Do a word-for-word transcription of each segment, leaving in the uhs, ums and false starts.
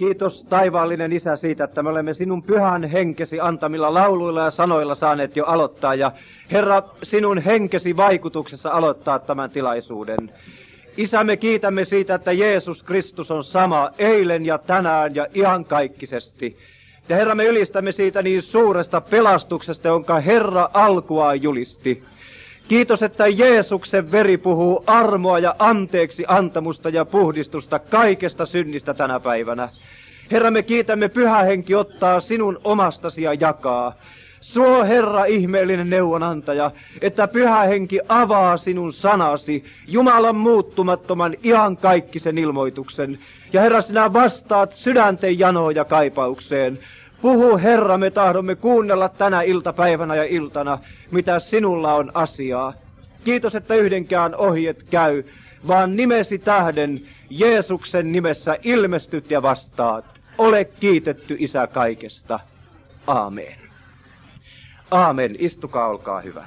Kiitos taivaallinen Isä siitä, että me olemme sinun pyhän henkesi antamilla lauluilla ja sanoilla saaneet jo aloittaa. Ja Herra, sinun henkesi vaikutuksessa aloittaa tämän tilaisuuden. Isä, me kiitämme siitä, että Jeesus Kristus on sama eilen ja tänään ja iankaikkisesti. Ja Herra, me ylistämme siitä niin suuresta pelastuksesta, jonka Herra alkuaan julisti. Kiitos, että Jeesuksen veri puhuu armoa ja anteeksi antamusta ja puhdistusta kaikesta synnistä tänä päivänä. Herra, me kiitämme, Pyhä Henki ottaa sinun omastasi ja jakaa. Suo, Herra, ihmeellinen neuvonantaja, että Pyhä Henki avaa sinun sanasi, Jumalan muuttumattoman iankaikkisen ilmoituksen. Ja Herra, sinä vastaat sydänten janoon ja kaipaukseen. Puhu, Herra, me tahdomme kuunnella tänä iltapäivänä ja iltana, mitä sinulla on asiaa. Kiitos, että yhdenkään ohi et käy, vaan nimesi tähden Jeesuksen nimessä ilmestyt ja vastaat. Ole kiitetty, Isä, kaikesta. Aamen. Aamen. Istukaa, olkaa hyvät.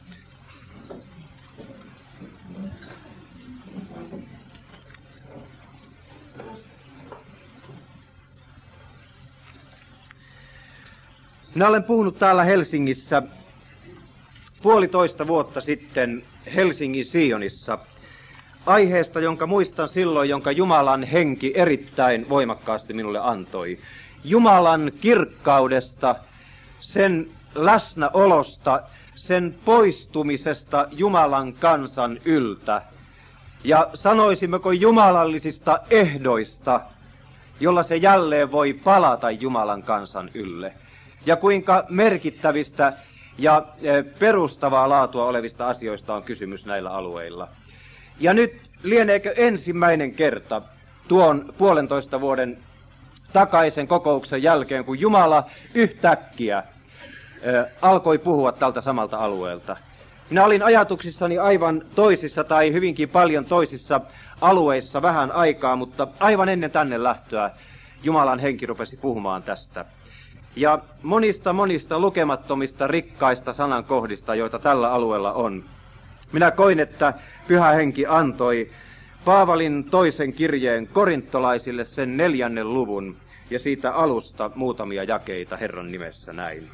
Minä olen puhunut täällä Helsingissä puolitoista vuotta sitten Helsingin Sionissa aiheesta, jonka muistan silloin, jonka Jumalan henki erittäin voimakkaasti minulle antoi. Jumalan kirkkaudesta, sen läsnäolosta, sen poistumisesta Jumalan kansan yltä. Ja sanoisimmeko jumalallisista ehdoista, jolla se jälleen voi palata Jumalan kansan ylle. Ja kuinka merkittävistä ja perustavaa laatua olevista asioista on kysymys näillä alueilla. Ja nyt lieneekö ensimmäinen kerta tuon puolentoista vuoden takaisen kokouksen jälkeen, kun Jumala yhtäkkiä ä, alkoi puhua tältä samalta alueelta. Minä olin ajatuksissani aivan toisissa tai hyvinkin paljon toisissa alueissa vähän aikaa, mutta aivan ennen tänne lähtöä Jumalan henki rupesi puhumaan tästä. Ja monista monista lukemattomista rikkaista sanankohdista, joita tällä alueella on. Minä koin, että Pyhä Henki antoi Paavalin toisen kirjeen korintolaisille sen neljännen luvun ja siitä alusta muutamia jakeita Herran nimessä näin.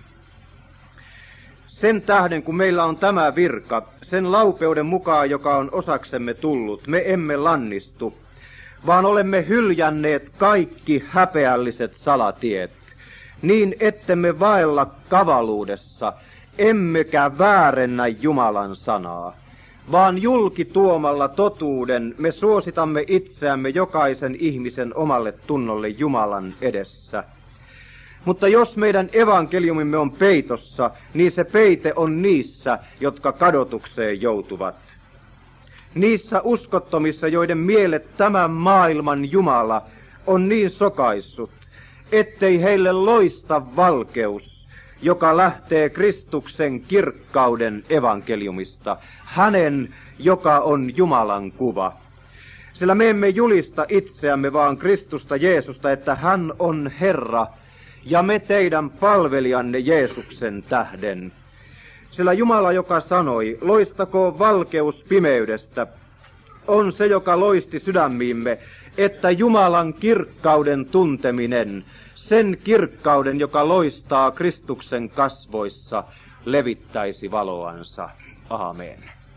Sen tähden, kun meillä on tämä virka, sen laupeuden mukaan, joka on osaksemme tullut, me emme lannistu, vaan olemme hyljänneet kaikki häpeälliset salatiet, niin ettemme vaella kavaluudessa, emmekä väärennä Jumalan sanaa, vaan julkituomalla totuuden me suositamme itseämme jokaisen ihmisen omalle tunnolle Jumalan edessä. Mutta jos meidän evankeliumimme on peitossa, niin se peite on niissä, jotka kadotukseen joutuvat. Niissä uskottomissa, joiden mielet tämän maailman Jumala on niin sokaissut, ettei heille loista valkeus, joka lähtee Kristuksen kirkkauden evankeliumista, hänen, joka on Jumalan kuva. Sillä me emme julista itseämme, vaan Kristusta Jeesusta, että hän on Herra, ja me teidän palvelijanne Jeesuksen tähden. Sillä Jumala, joka sanoi, loistakoon valkeus pimeydestä, on se, joka loisti sydämiimme, että Jumalan kirkkauden tunteminen, sen kirkkauden, joka loistaa Kristuksen kasvoissa, levittäisi valoansa. Aamen.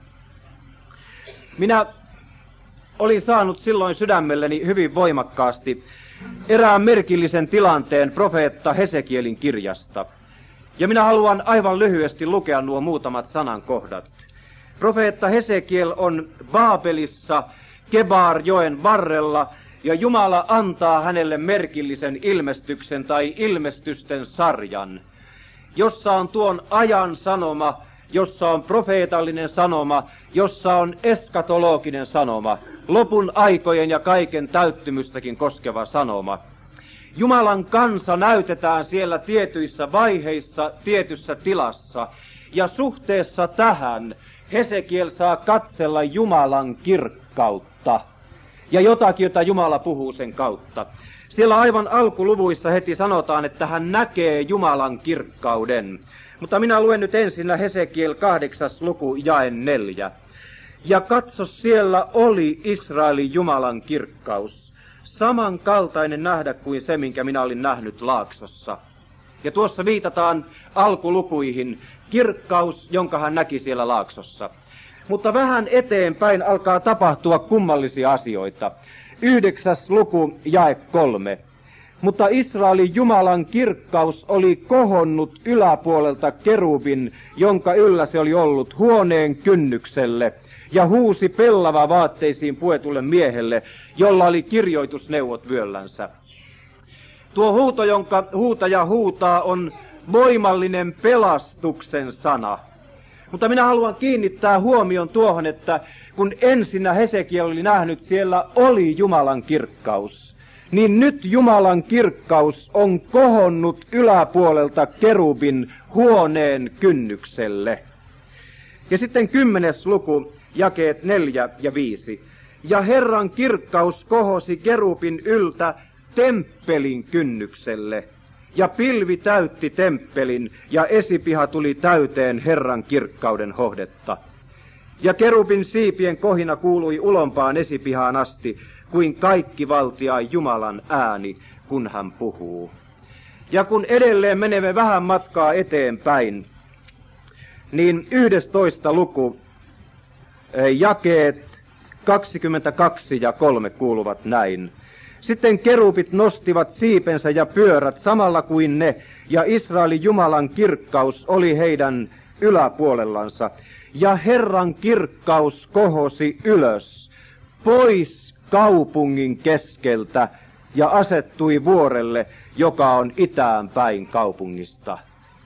Minä olin saanut silloin sydämelleni hyvin voimakkaasti erään merkillisen tilanteen profeetta Hesekielin kirjasta. Ja minä haluan aivan lyhyesti lukea nuo muutamat sanankohdat. Profeetta Hesekiel on Baabelissa Kebar-joen varrella, ja Jumala antaa hänelle merkillisen ilmestyksen tai ilmestysten sarjan, jossa on tuon ajan sanoma, jossa on profeetallinen sanoma, jossa on eskatologinen sanoma, lopun aikojen ja kaiken täyttymystäkin koskeva sanoma. Jumalan kansa näytetään siellä tietyissä vaiheissa, tietyssä tilassa, ja suhteessa tähän Hesekiel saa katsella Jumalan kirkkautta ja jotakin, jota Jumala puhuu sen kautta. Siellä aivan alkuluvuissa heti sanotaan, että hän näkee Jumalan kirkkauden. Mutta minä luen nyt ensin Hesekiel kahdeksas luku jae neljä. Ja katso, siellä oli Israelin Jumalan kirkkaus. samankaltainen nähdä kuin se, minkä minä olin nähnyt laaksossa. Ja tuossa viitataan alkulukuihin, kirkkaus, jonka hän näki siellä laaksossa. Mutta vähän eteenpäin alkaa tapahtua kummallisia asioita. Yhdeksäs luku, jae kolme. Mutta Israelin Jumalan kirkkaus oli kohonnut yläpuolelta kerubin, jonka yllä se oli ollut, huoneen kynnykselle, ja huusi pellava vaatteisiin puetulle miehelle, jolla oli kirjoitusneuvot vyöllänsä. Tuo huuto, jonka huutaja huutaa, on voimallinen pelastuksen sana. Mutta minä haluan kiinnittää huomion tuohon, että kun ensinnä Hesekiel oli nähnyt, siellä oli Jumalan kirkkaus, niin nyt Jumalan kirkkaus on kohonnut yläpuolelta kerubin huoneen kynnykselle. Ja sitten kymmenes luku, jakeet neljä ja viisi. Ja Herran kirkkaus kohosi kerubin yltä temppelin kynnykselle. Ja pilvi täytti temppelin, ja esipiha tuli täyteen Herran kirkkauden hohdetta. Ja kerubin siipien kohina kuului ulompaan esipihaan asti, kuin kaikki valtia Jumalan ääni, kun hän puhuu. Ja kun edelleen menemme vähän matkaa eteenpäin, niin yhdestoista luku, jakeet kaksikymmentäkaksi ja kolme kuuluvat näin. Sitten kerubit nostivat siipensä ja pyörät samalla kuin ne, ja Israelin Jumalan kirkkaus oli heidän yläpuolellansa. Ja Herran kirkkaus kohosi ylös, pois kaupungin keskeltä, ja asettui vuorelle, joka on itään päin kaupungista.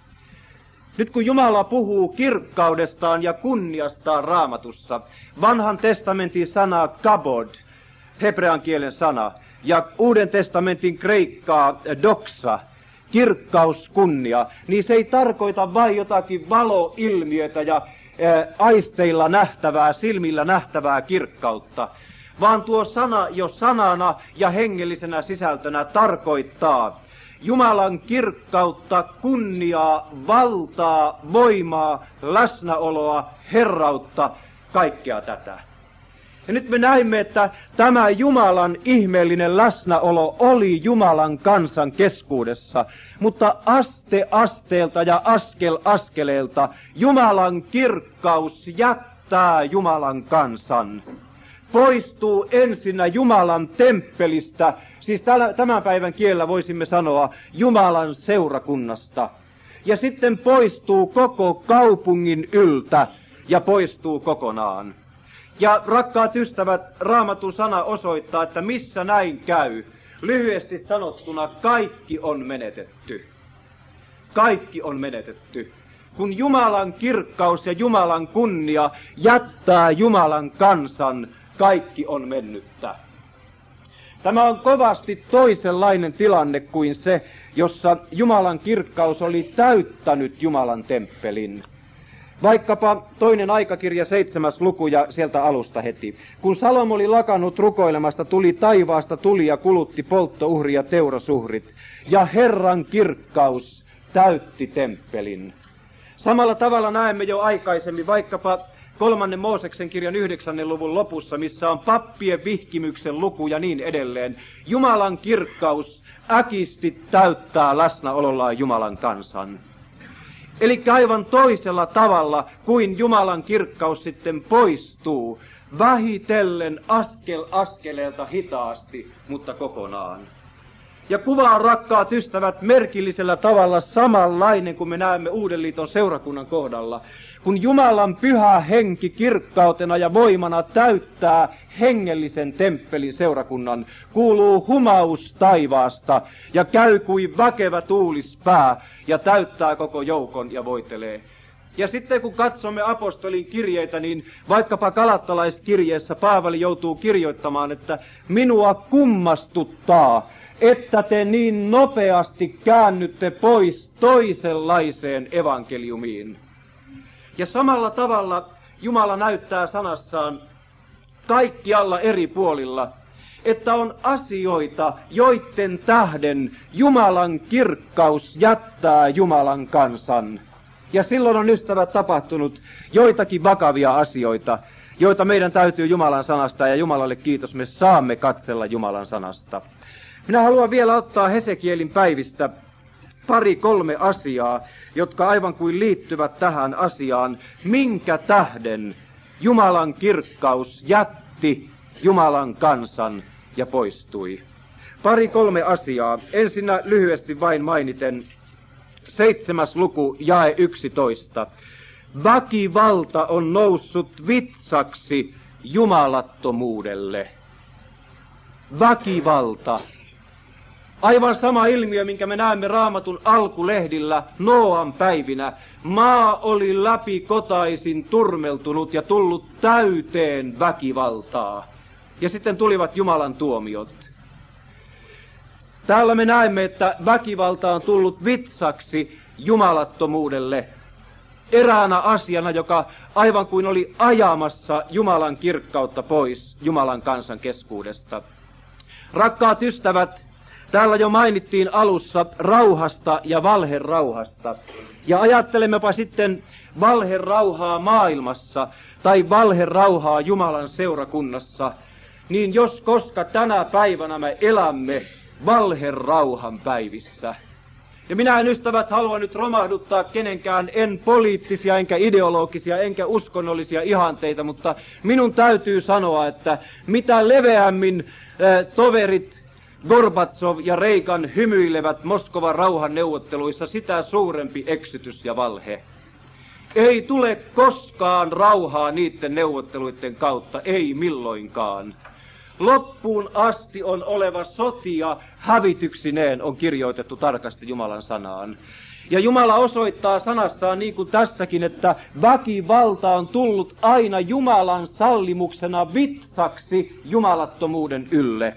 Nyt kun Jumala puhuu kirkkaudestaan ja kunniastaan Raamatussa, vanhan testamentin sana kabod, hebrean kielen sana, ja uuden testamentin kreikkaa doxa, kirkkaus, kunnia, niin se ei tarkoita vain jotakin valoilmiötä ja ää, aisteilla nähtävää, silmillä nähtävää kirkkautta, vaan tuo sana jo sanana ja hengellisenä sisältönä tarkoittaa Jumalan kirkkautta, kunniaa, valtaa, voimaa, läsnäoloa, herrautta, kaikkea tätä. Ja nyt me näimme, että tämä Jumalan ihmeellinen läsnäolo oli Jumalan kansan keskuudessa, mutta aste asteelta ja askel askeleelta Jumalan kirkkaus jättää Jumalan kansan. Poistuu ensinnä Jumalan temppelistä, siis tämän päivän kielellä voisimme sanoa Jumalan seurakunnasta. Ja sitten poistuu koko kaupungin yltä ja poistuu kokonaan. Ja rakkaat ystävät, Raamatun sana osoittaa, että missä näin käy. Lyhyesti sanottuna kaikki on menetetty. Kaikki on menetetty. Kun Jumalan kirkkaus ja Jumalan kunnia jättää Jumalan kansan, kaikki on mennyttä. Tämä on kovasti toisenlainen tilanne kuin se, jossa Jumalan kirkkaus oli täyttänyt Jumalan temppelin. Vaikkapa toinen aikakirja, seitsemäs luku ja sieltä alusta heti. Kun Salomo oli lakannut rukoilemasta, tuli taivaasta tuli ja kulutti polttouhri ja teurasuhrit. Ja Herran kirkkaus täytti temppelin. Samalla tavalla näemme jo aikaisemmin vaikkapa kolmannen Mooseksen kirjan yhdeksännen luvun lopussa, missä on pappien vihkimyksen luku ja niin edelleen. Jumalan kirkkaus äkisti täyttää läsnäolollaan Jumalan kansan. Eli aivan toisella tavalla kuin Jumalan kirkkaus sitten poistuu, vähitellen askel askeleelta hitaasti, mutta kokonaan. Ja kuva on, rakkaat ystävät, merkillisellä tavalla samanlainen kuin me näemme Uuden liiton seurakunnan kohdalla. Kun Jumalan pyhä henki kirkkautena ja voimana täyttää hengellisen temppelin seurakunnan, kuuluu humaus taivaasta ja käy kuin väkevä tuulispää ja täyttää koko joukon ja voitelee. Ja sitten kun katsomme apostolin kirjeitä, niin vaikkapa galattalaiskirjeessä Paavali joutuu kirjoittamaan, että minua kummastuttaa, että te niin nopeasti käännytte pois toisenlaiseen evankeliumiin. Ja samalla tavalla Jumala näyttää sanassaan kaikkialla eri puolilla, että on asioita, joiden tähden Jumalan kirkkaus jättää Jumalan kansan. Ja silloin on, ystävät, tapahtunut joitakin vakavia asioita. joita meidän täytyy Jumalan sanasta, ja Jumalalle kiitos, me saamme katsella Jumalan sanasta. Minä haluan vielä ottaa Hesekielin päivistä pari kolme asiaa, jotka aivan kuin liittyvät tähän asiaan, minkä tähden Jumalan kirkkaus jätti Jumalan kansan ja poistui. Pari kolme asiaa. Ensinnä lyhyesti vain mainiten seitsemäs luku jae yksitoista. Väkivalta on noussut vitsaksi jumalattomuudelle. Väkivalta. Aivan sama ilmiö, minkä me näemme Raamatun alkulehdillä Nooan päivinä. Maa oli läpikotaisin turmeltunut ja tullut täyteen väkivaltaa. Ja sitten tulivat Jumalan tuomiot. Täällä me näemme, että väkivalta on tullut vitsaksi jumalattomuudelle. Eräänä asiana, joka aivan kuin oli ajamassa Jumalan kirkkautta pois Jumalan kansan keskuudesta. Rakkaat ystävät, täällä jo mainittiin alussa rauhasta ja valherauhasta. Ja ajattelemmepa sitten valherauhaa maailmassa tai valherauhaa Jumalan seurakunnassa, niin jos koska tänä päivänä me elämme valherauhan päivissä. Ja minä en, ystävät, halua nyt romahduttaa kenenkään, en poliittisia, enkä ideologisia, enkä uskonnollisia ihanteita, mutta minun täytyy sanoa, että mitä leveämmin äh, toverit Gorbatsov ja Reagan hymyilevät Moskovan rauhan neuvotteluissa, sitä suurempi eksytys ja valhe. Ei tule koskaan rauhaa niiden neuvotteluiden kautta, ei milloinkaan. Loppuun asti on oleva sotia hävityksineen, on kirjoitettu tarkasti Jumalan sanaan. Ja Jumala osoittaa sanassaan niin kuin tässäkin, että väkivalta on tullut aina Jumalan sallimuksena vitsaksi jumalattomuuden ylle.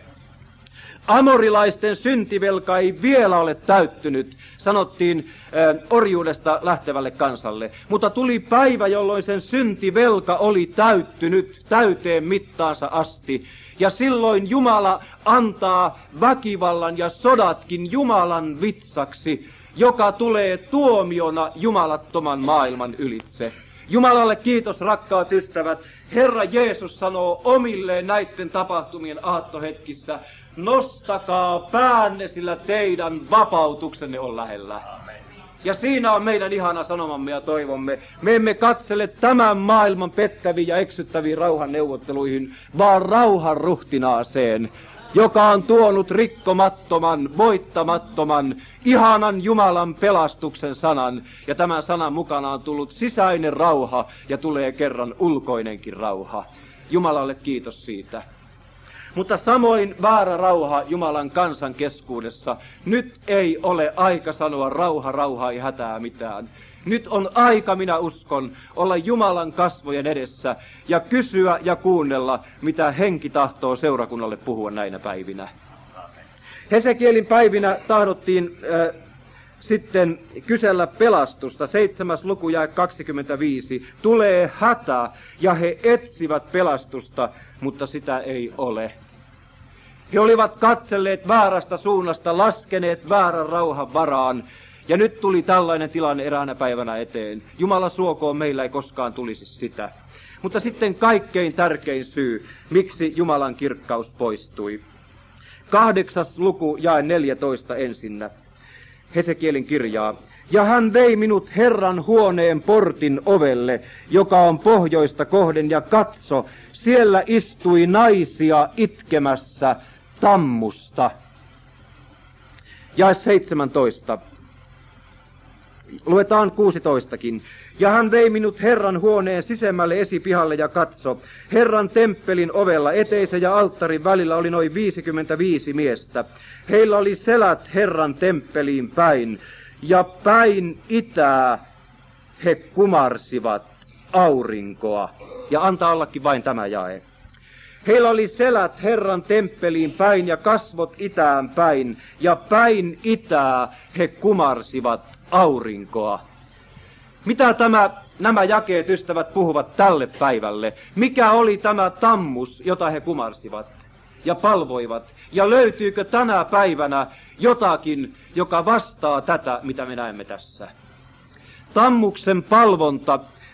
Amorilaisten syntivelka ei vielä ole täyttynyt, sanottiin äh, orjuudesta lähtevälle kansalle. Mutta tuli päivä, jolloin sen syntivelka oli täyttynyt täyteen mittaansa asti. Ja silloin Jumala antaa väkivallan ja sodatkin Jumalan vitsaksi, joka tulee tuomiona jumalattoman maailman ylitse. Jumalalle kiitos, rakkaat ystävät. Herra Jeesus sanoo omilleen näiden tapahtumien aattohetkissä, nostakaa päänne, sillä teidän vapautuksenne on lähellä. Ja siinä on meidän ihana sanomamme ja toivomme. Me emme katsele tämän maailman pettäviin ja eksyttäviin rauhanneuvotteluihin, vaan rauhan ruhtinaaseen, joka on tuonut rikkomattoman, voittamattoman, ihanan Jumalan pelastuksen sanan. Ja tämän sanan mukana on tullut sisäinen rauha ja tulee kerran ulkoinenkin rauha. Jumalalle kiitos siitä. Mutta samoin väärä rauha Jumalan kansan keskuudessa. Nyt ei ole aika sanoa rauha, rauhaa ja hätää mitään. Nyt on aika, minä uskon, olla Jumalan kasvojen edessä ja kysyä ja kuunnella, mitä henki tahtoo seurakunnalle puhua näinä päivinä. Hesekielin päivinä tahdottiin äh, sitten kysellä pelastusta. Seitsemäs luku jae kaksikymmentäviisi. Tulee hätä ja he etsivät pelastusta, mutta sitä ei ole. He olivat katselleet väärästä suunnasta, laskeneet väärän rauhan varaan. Ja nyt tuli tällainen tilanne eräänä päivänä eteen. Jumala suokoon, meillä ei koskaan tulisi sitä. Mutta sitten kaikkein tärkein syy, miksi Jumalan kirkkaus poistui. Kahdeksas luku jae neljätoista ensinnä. Hesekielin kirjaa. Ja hän vei minut Herran huoneen portin ovelle, joka on pohjoista kohden, ja katso, siellä istui naisia itkemässä tammusta. Jae seitsemäntoista. Luetaan kuusitoistakin. Ja hän vei minut Herran huoneen sisemmälle esipihalle ja katso. Herran temppelin ovella eteisen ja alttarin välillä oli noin viisikymmentäviisi miestä. Heillä oli selät Herran temppeliin päin. Ja päin itää he kumarsivat aurinkoa. Ja antaa ollakin vain tämä jae. Heillä oli selät Herran temppeliin päin ja kasvot itään päin. Ja päin itää he kumarsivat aurinkoa. Mitä tämä, nämä jakeet, ystävät, puhuvat tälle päivälle? Mikä oli tämä tammus, jota he kumarsivat ja palvoivat? Ja löytyykö tänä päivänä jotakin, joka vastaa tätä, mitä me näemme tässä? Tammuksen palvonta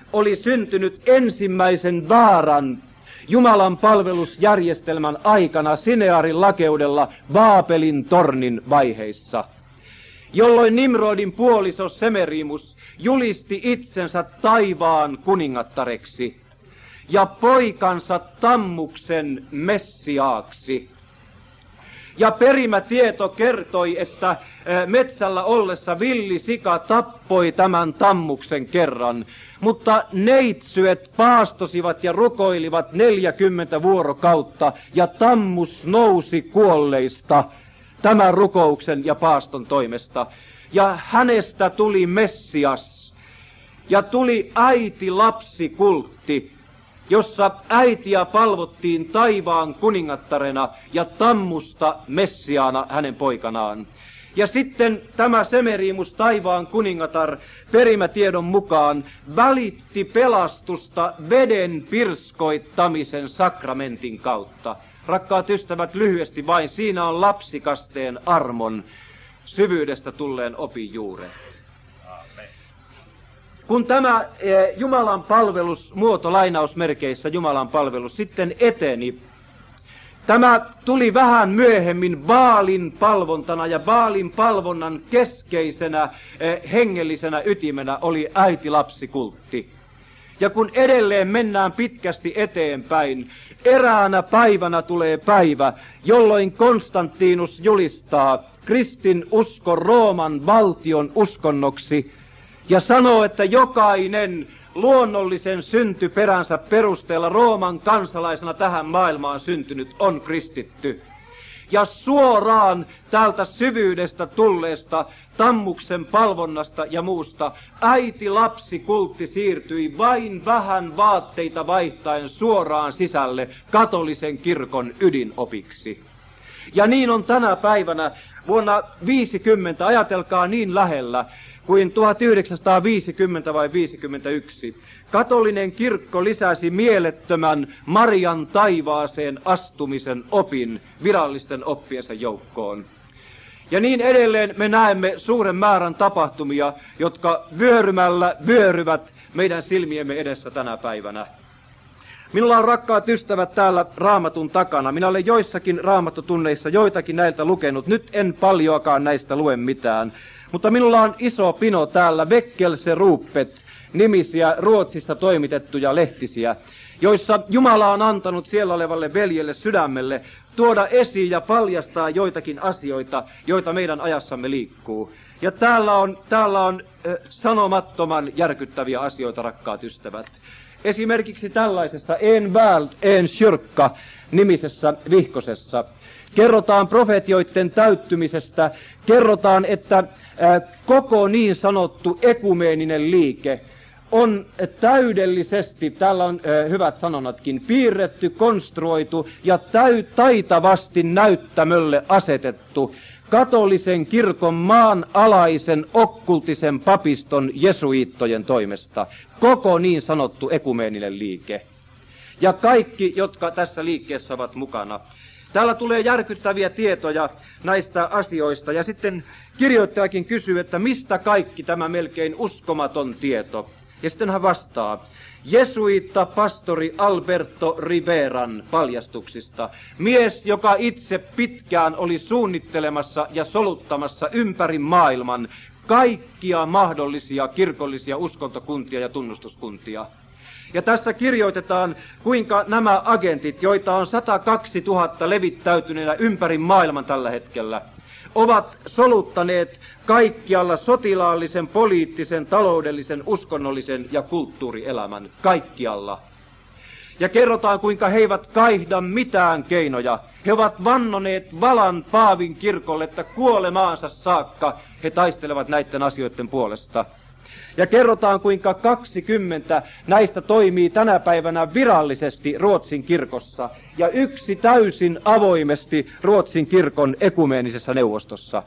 oli syntynyt ensimmäisen vaaran Jumalan palvelusjärjestelmän aikana Sinearin lakeudella Baabelin tornin vaiheissa, jolloin Nimrodin puoliso Semerimus julisti itsensä taivaan kuningattareksi ja poikansa Tammuksen messiaaksi. Ja perimätieto kertoi, että metsällä ollessa villisika tappoi tämän Tammuksen kerran, mutta neitsyet paastosivat ja rukoilivat neljäkymmentä vuorokautta, ja Tammus nousi kuolleista tämän rukouksen ja paaston toimesta. Ja hänestä tuli Messias, ja tuli äiti-lapsi-kultti, jossa äitiä palvottiin taivaan kuningattarena ja Tammusta Messiaana hänen poikanaan. Ja sitten tämä Semerimus, taivaan kuningatar, perimätiedon mukaan välitti pelastusta veden pirskoittamisen sakramentin kautta. Rakkaat ystävät, lyhyesti vain, siinä on lapsikasteen armon syvyydestä tulleen opin juuret. Kun tämä eh, Jumalan palvelus, muoto lainausmerkeissä Jumalan palvelus, sitten eteni, tämä tuli vähän myöhemmin Baalin palvontana, ja Baalin palvonnan keskeisenä eh, hengellisenä ytimenä oli äiti-lapsikultti. Ja kun edelleen mennään pitkästi eteenpäin, eräänä päivänä tulee päivä, jolloin Konstantinus julistaa kristin uskon Rooman valtion uskonnoksi, ja sanoo, että jokainen luonnollisen syntyperänsä perusteella Rooman kansalaisena tähän maailmaan syntynyt on kristitty. Ja suoraan täältä syvyydestä tulleesta Tammuksen palvonnasta ja muusta äiti-lapsikultti siirtyi vain vähän vaatteita vaihtaen suoraan sisälle katolisen kirkon ydinopiksi. Ja niin on tänä päivänä vuonna viisikymmentä, ajatelkaa niin lähellä, kuin tuhatyhdeksänsataaviisikymmentä vai viisikymmentäyksi. Katolinen kirkko lisäsi mielettömän Marian taivaaseen astumisen opin virallisten oppiensa joukkoon. Ja niin edelleen me näemme suuren määrän tapahtumia, jotka vyörymällä vyöryvät meidän silmiemme edessä tänä päivänä. Minulla on, rakkaat ystävät, täällä Raamatun takana. Minä olen joissakin raamattotunneissa joitakin näiltä lukenut. Nyt en paljoakaan näistä lue mitään. Mutta minulla on iso pino täällä Väckelserupet nimisiä Ruotsissa toimitettuja lehtisiä, joissa Jumala on antanut siellä olevalle veljelle sydämelle tuoda esiin ja paljastaa joitakin asioita, joita meidän ajassamme liikkuu. Ja täällä on, täällä on äh, sanomattoman järkyttäviä asioita, rakkaat ystävät. Esimerkiksi tällaisessa En värld, en kyrka nimisessä vihkosessa kerrotaan profetioiden täyttymisestä, kerrotaan, että äh, koko niin sanottu ekumeeninen liike on täydellisesti, täällä on äh, hyvät sanonatkin, piirretty, konstruoitu ja täy, taitavasti näyttämölle asetettu katolisen kirkon maanalaisen okkultisen papiston jesuiittojen toimesta. Koko niin sanottu ekumeeninen liike. Ja kaikki, jotka tässä liikkeessä ovat mukana. Täällä tulee järkyttäviä tietoja näistä asioista, ja sitten kirjoittajakin kysyy, että mistä kaikki tämä melkein uskomaton tieto. Ja sitten hän vastaa, jesuitta pastori Alberto Riveran paljastuksista. Mies, joka itse pitkään oli suunnittelemassa ja soluttamassa ympäri maailman kaikkia mahdollisia kirkollisia uskontokuntia ja tunnustuskuntia. Ja tässä kirjoitetaan, kuinka nämä agentit, joita on sata kaksi tuhatta levittäytyneenä ympäri maailman tällä hetkellä, ovat soluttaneet kaikkialla sotilaallisen, poliittisen, taloudellisen, uskonnollisen ja kulttuurielämän. Kaikkialla. Ja kerrotaan, kuinka he eivät kaihda mitään keinoja. He ovat vannoneet Valan Paavin kirkolle, että kuolemaansa saakka he taistelevat näiden asioiden puolesta. Ja kerrotaan, kuinka kaksikymmentä näistä toimii tänä päivänä virallisesti Ruotsin kirkossa ja yksi täysin avoimesti Ruotsin kirkon ekumeenisessa neuvostossa.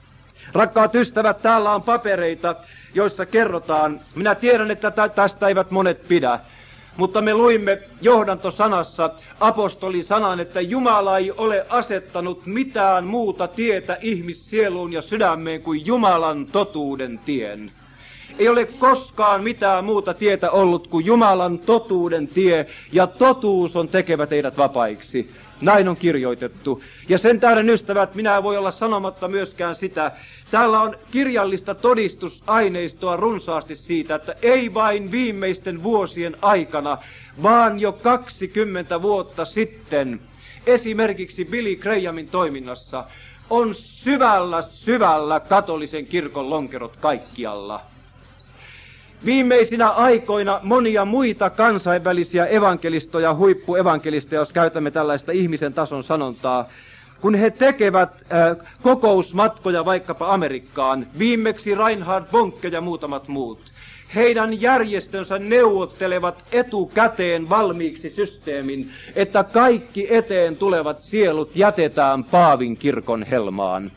Rakkaat ystävät, täällä on papereita, joissa kerrotaan, minä tiedän, että tästä eivät monet pidä, mutta me luimme johdantosanassa apostolin sanan, että Jumala ei ole asettanut mitään muuta tietä ihmissieluun ja sydämeen kuin Jumalan totuuden tien. Ei ole koskaan mitään muuta tietä ollut kuin Jumalan totuuden tie, ja totuus on tekevä teidät vapaiksi. Näin on kirjoitettu. Ja sen tähden, ystävät, minä voi olla sanomatta myöskään sitä. Täällä on kirjallista todistusaineistoa runsaasti siitä, että ei vain viimeisten vuosien aikana, vaan jo kaksikymmentä vuotta sitten, esimerkiksi Billy Grahamin toiminnassa, on syvällä, syvällä katolisen kirkon lonkerot kaikkialla. Viimeisinä aikoina monia muita kansainvälisiä evankelistoja, huippuevankelistoja, jos käytämme tällaista ihmisen tason sanontaa, kun he tekevät äh, kokousmatkoja vaikkapa Amerikkaan, viimeksi Reinhard Bonke ja muutamat muut, heidän järjestönsä neuvottelevat etukäteen valmiiksi systeemin, että kaikki eteen tulevat sielut jätetään Paavin kirkon helmaan.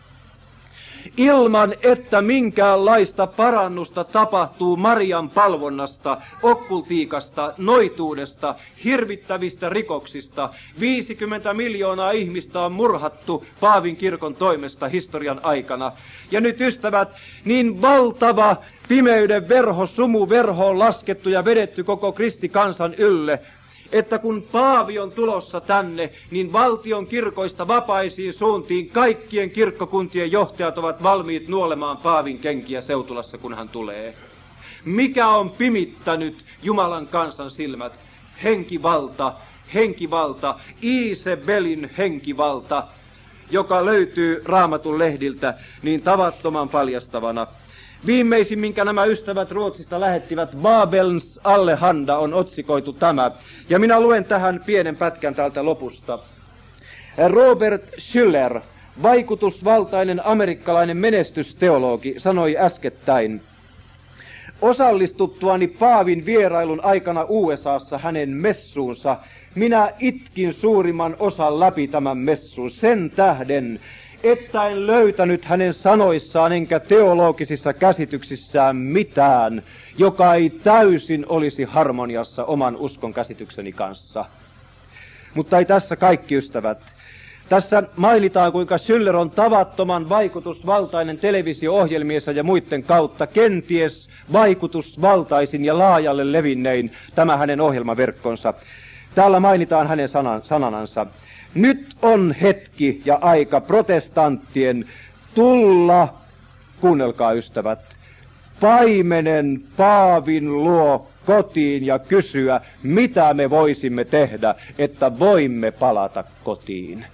Ilman, että minkäänlaista parannusta tapahtuu Marian palvonnasta, okkultiikasta, noituudesta, hirvittävistä rikoksista. viisikymmentä miljoonaa ihmistä on murhattu Paavin kirkon toimesta historian aikana. Ja nyt, ystävät, niin valtava pimeyden verho, sumuverho on laskettu ja vedetty koko kristikansan ylle, että kun Paavi on tulossa tänne, niin valtion kirkoista vapaisiin suuntiin kaikkien kirkkokuntien johtajat ovat valmiit nuolemaan Paavin kenkiä Seutulassa, kun hän tulee. Mikä on pimittänyt Jumalan kansan silmät? Henkivalta, henkivalta, Iisebelin henkivalta, joka löytyy Raamatun lehdiltä niin tavattoman paljastavana. Viimeisin, minkä nämä ystävät Ruotsista lähettivät, Babels Allehanda, on otsikoitu tämä. Ja minä luen tähän pienen pätkän täältä lopusta. Robert Schuller, vaikutusvaltainen amerikkalainen menestysteologi, sanoi äskettäin: osallistuttuani Paavin vierailun aikana U S A:ssa hänen messuunsa, minä itkin suurimman osan läpi tämän messun sen tähden, että en löytänyt hänen sanoissaan enkä teologisissa käsityksissään mitään, joka ei täysin olisi harmoniassa oman uskon käsitykseni kanssa. Mutta ei tässä kaikki, ystävät. Tässä mainitaan, kuinka Schüller on tavattoman vaikutusvaltainen televisio-ohjelmiensa ja muiden kautta, kenties vaikutusvaltaisin ja laajalle levinnein tämä hänen ohjelmaverkkonsa. Täällä mainitaan hänen sanan, sananansa. Nyt on hetki ja aika protestanttien tulla, kuunnelkaa ystävät, paimenen Paavin luo kotiin ja kysyä, mitä me voisimme tehdä, että voimme palata kotiin.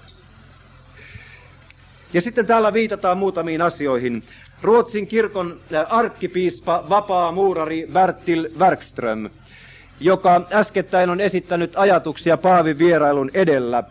Ja sitten täällä viitataan muutamiin asioihin. Ruotsin kirkon arkkipiispa, vapaa muurari Bertil Werkström, joka äskettäin on esittänyt ajatuksia Paavin vierailun edellä,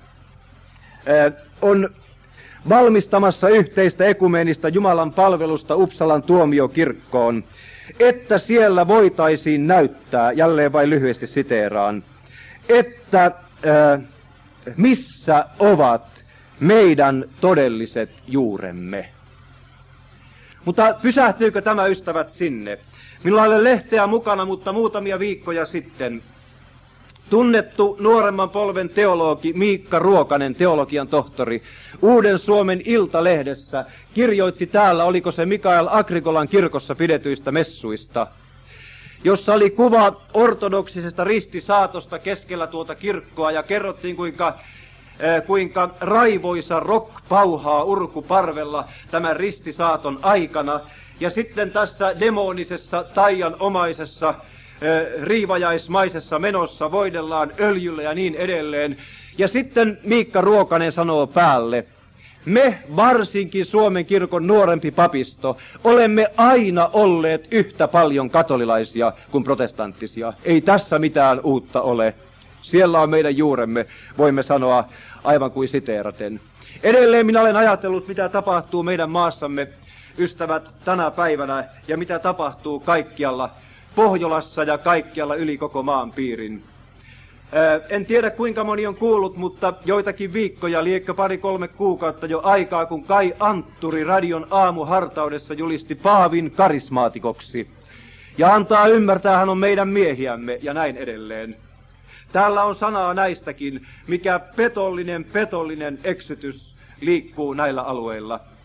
on valmistamassa yhteistä ekumeenista Jumalan palvelusta Uppsalan tuomiokirkkoon, että siellä voitaisiin näyttää, jälleen vain lyhyesti siteeraan, että äh, missä ovat meidän todelliset juuremme. Mutta pysähtyykö tämä, ystävät, sinne? Minulla ei ole lehteä mukana, mutta muutamia viikkoja sitten tunnettu nuoremman polven teologi Miikka Ruokanen, teologian tohtori, Uuden Suomen Iltalehdessä kirjoitti täällä, oliko se Mikael Agrikolan kirkossa pidetyistä messuista, jossa oli kuva ortodoksisesta ristisaatosta keskellä tuota kirkkoa ja kerrottiin, kuinka, äh, kuinka raivoisa rock pauhaa urkuparvella tämän ristisaaton aikana. Ja sitten tässä demonisessa, taianomaisessa, riivajaismaisessa menossa voidellaan öljyllä ja niin edelleen. Ja sitten Miikka Ruokanen sanoo päälle: me, varsinkin Suomen kirkon nuorempi papisto, olemme aina olleet yhtä paljon katolilaisia kuin protestanttisia. Ei tässä mitään uutta ole. Siellä on meidän juuremme, voimme sanoa aivan kuin siteeraten. Edelleen minä olen ajatellut, mitä tapahtuu meidän maassamme, ystävät, tänä päivänä, ja mitä tapahtuu kaikkialla Pohjolassa ja kaikkialla yli koko maan piirin. Ää, en tiedä kuinka moni on kuullut, mutta joitakin viikkoja, liekö pari-kolme kuukautta jo aikaa, kun Kai Antturi radion aamuhartaudessa julisti Paavin karismaatikoksi. Ja antaa ymmärtää, hän on meidän miehiämme ja näin edelleen. Täällä on sanaa näistäkin, mikä petollinen, petollinen eksytys liikkuu näillä alueilla.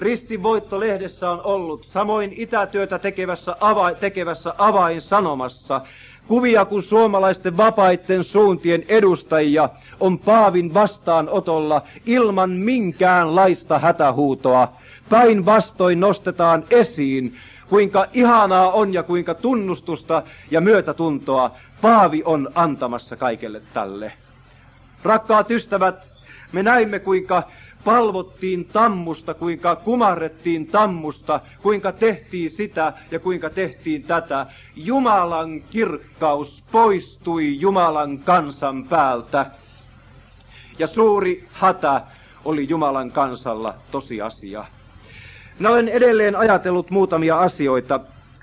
Ristinvoitto-lehdessä on ollut, samoin itätyötä tekevässä, ava, tekevässä Avainsanomassa, kuvia, kun suomalaisten vapaiden suuntien edustajia on paavin vastaanotolla ilman minkäänlaista hätähuutoa. Päinvastoin nostetaan esiin, kuinka ihanaa on ja kuinka tunnustusta ja myötätuntoa paavi on antamassa kaikelle tälle. Rakkaat ystävät, me näimme, kuinka palvottiin tammusta, kuinka kumarrettiin tammusta, kuinka tehtiin sitä ja kuinka tehtiin tätä. Jumalan kirkkaus poistui Jumalan kansan päältä. Ja suuri hätä oli Jumalan kansalla tosiasia. Minä olen edelleen ajatellut muutamia asioita.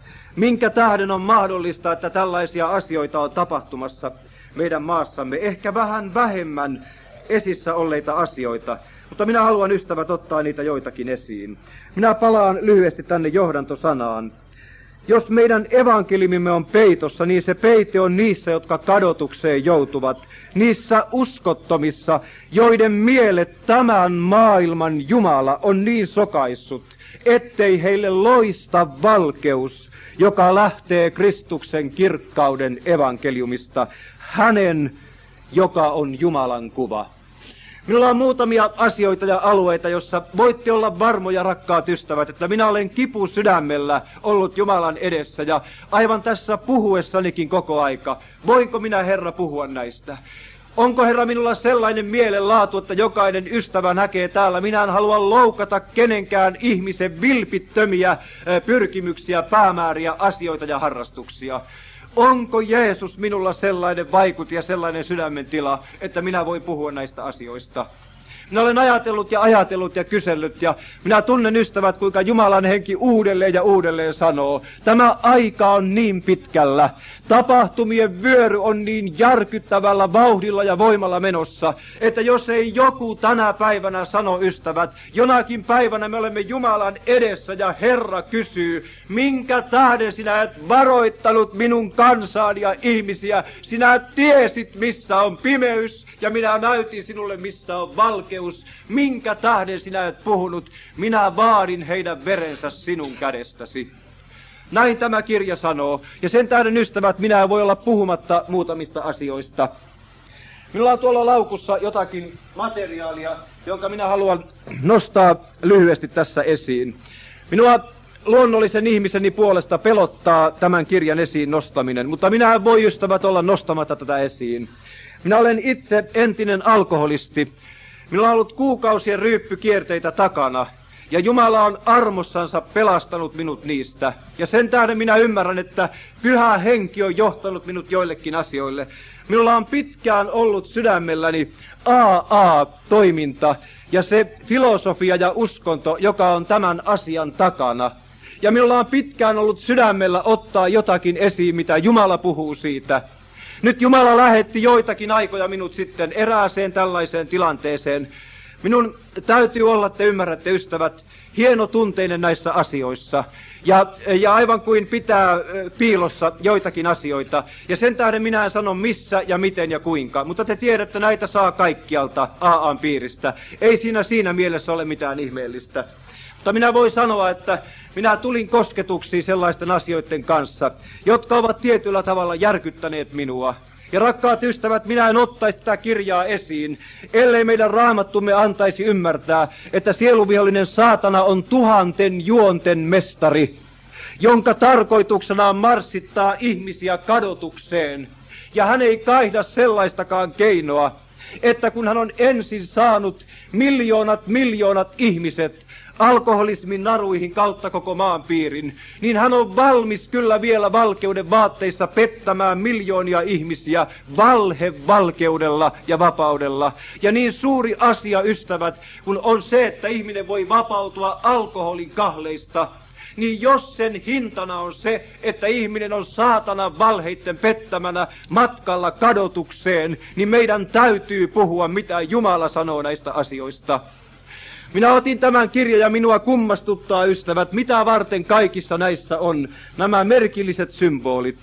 Minkä tähden on mahdollista, että tällaisia asioita on tapahtumassa meidän maassamme? Ehkä vähän vähemmän esissä olleita asioita. Mutta minä haluan, ystävät, ottaa niitä joitakin esiin. Minä palaan lyhyesti tänne johdantosanaan. Jos meidän evankeliumimme on peitossa, niin se peite on niissä, jotka kadotukseen joutuvat. Niissä uskottomissa, joiden mielet tämän maailman Jumala on niin sokaissut, ettei heille loista valkeus, joka lähtee Kristuksen kirkkauden evankeliumista, hänen, joka on Jumalan kuva. Minulla on muutamia asioita ja alueita, jossa voitte olla varmoja, rakkaat ystävät, että minä olen kipu sydämellä ollut Jumalan edessä ja aivan tässä puhuessanikin koko aika. Voinko minä, Herra, puhua näistä? Onko, Herra, minulla sellainen mielenlaatu, että jokainen ystävä näkee täällä? Minä en halua loukata kenenkään ihmisen vilpittömiä pyrkimyksiä, päämääriä, asioita ja harrastuksia. Onko Jeesus minulla sellainen vaikutus ja sellainen sydämen tila, että minä voin puhua näistä asioista? Minä olen ajatellut ja ajatellut ja kysellyt ja minä tunnen, ystävät, kuinka Jumalan henki uudelleen ja uudelleen sanoo. Tämä aika on niin pitkällä. Tapahtumien vyöry on niin järkyttävällä vauhdilla ja voimalla menossa, että jos ei joku tänä päivänä sano, ystävät, jonakin päivänä me olemme Jumalan edessä ja Herra kysyy, minkä tähden sinä et varoittanut minun kansaani ja ihmisiä? Sinä tiesit, missä on pimeys ja minä näytin sinulle, missä on valkeus. Minkä tähden sinä et puhunut? Minä vaadin heidän verensä sinun kädestäsi. Näin tämä kirja sanoo. Ja sen tähden, ystävät, minä en voi olla puhumatta muutamista asioista. Minulla on tuolla laukussa jotakin materiaalia, jonka minä haluan nostaa lyhyesti tässä esiin. Minua luonnollisen ihmiseni puolesta pelottaa tämän kirjan esiin nostaminen, mutta minä en voi, ystävät, olla nostamatta tätä esiin. Minä olen itse entinen alkoholisti. Minulla on ollut kuukausien ryyppykierteitä takana, ja Jumala on armossansa pelastanut minut niistä. Ja sen tähden minä ymmärrän, että Pyhä Henki on johtanut minut joillekin asioille. Minulla on pitkään ollut sydämelläni A A-toiminta ja se filosofia ja uskonto, joka on tämän asian takana. Ja minulla on pitkään ollut sydämellä ottaa jotakin esiin, mitä Jumala puhuu siitä. Nyt Jumala lähetti joitakin aikoja minut sitten erääseen tällaiseen tilanteeseen. Minun täytyy olla, te ymmärrätte, ystävät, hienotunteinen näissä asioissa. Ja, ja aivan kuin pitää piilossa joitakin asioita. Ja sen tähden minä en sano missä ja miten ja kuinka. Mutta te tiedätte, näitä saa kaikkialta A A:n piiristä. Ei siinä siinä mielessä ole mitään ihmeellistä. Mutta minä voin sanoa, että minä tulin kosketuksiin sellaisten asioiden kanssa, jotka ovat tietyllä tavalla järkyttäneet minua. Ja rakkaat ystävät, minä en ottaisi tätä kirjaa esiin, ellei meidän Raamattumme antaisi ymmärtää, että sieluvihollinen saatana on tuhanten juonten mestari, jonka tarkoituksena on marssittaa ihmisiä kadotukseen. Ja hän ei kaihda sellaistakaan keinoa, että kun hän on ensin saanut miljoonat miljoonat ihmiset alkoholismin naruihin kautta koko maan piirin, niin hän on valmis kyllä vielä valkeuden vaatteissa pettämään miljoonia ihmisiä valhevalkeudella ja vapaudella. Ja niin suuri asia, ystävät, kun on se, että ihminen voi vapautua alkoholin kahleista, niin jos sen hintana on se, että ihminen on saatanan valheitten pettämänä matkalla kadotukseen, niin meidän täytyy puhua, mitä Jumala sanoo näistä asioista. Minä otin tämän kirjan ja minua kummastuttaa, ystävät, mitä varten kaikissa näissä on nämä merkilliset symbolit.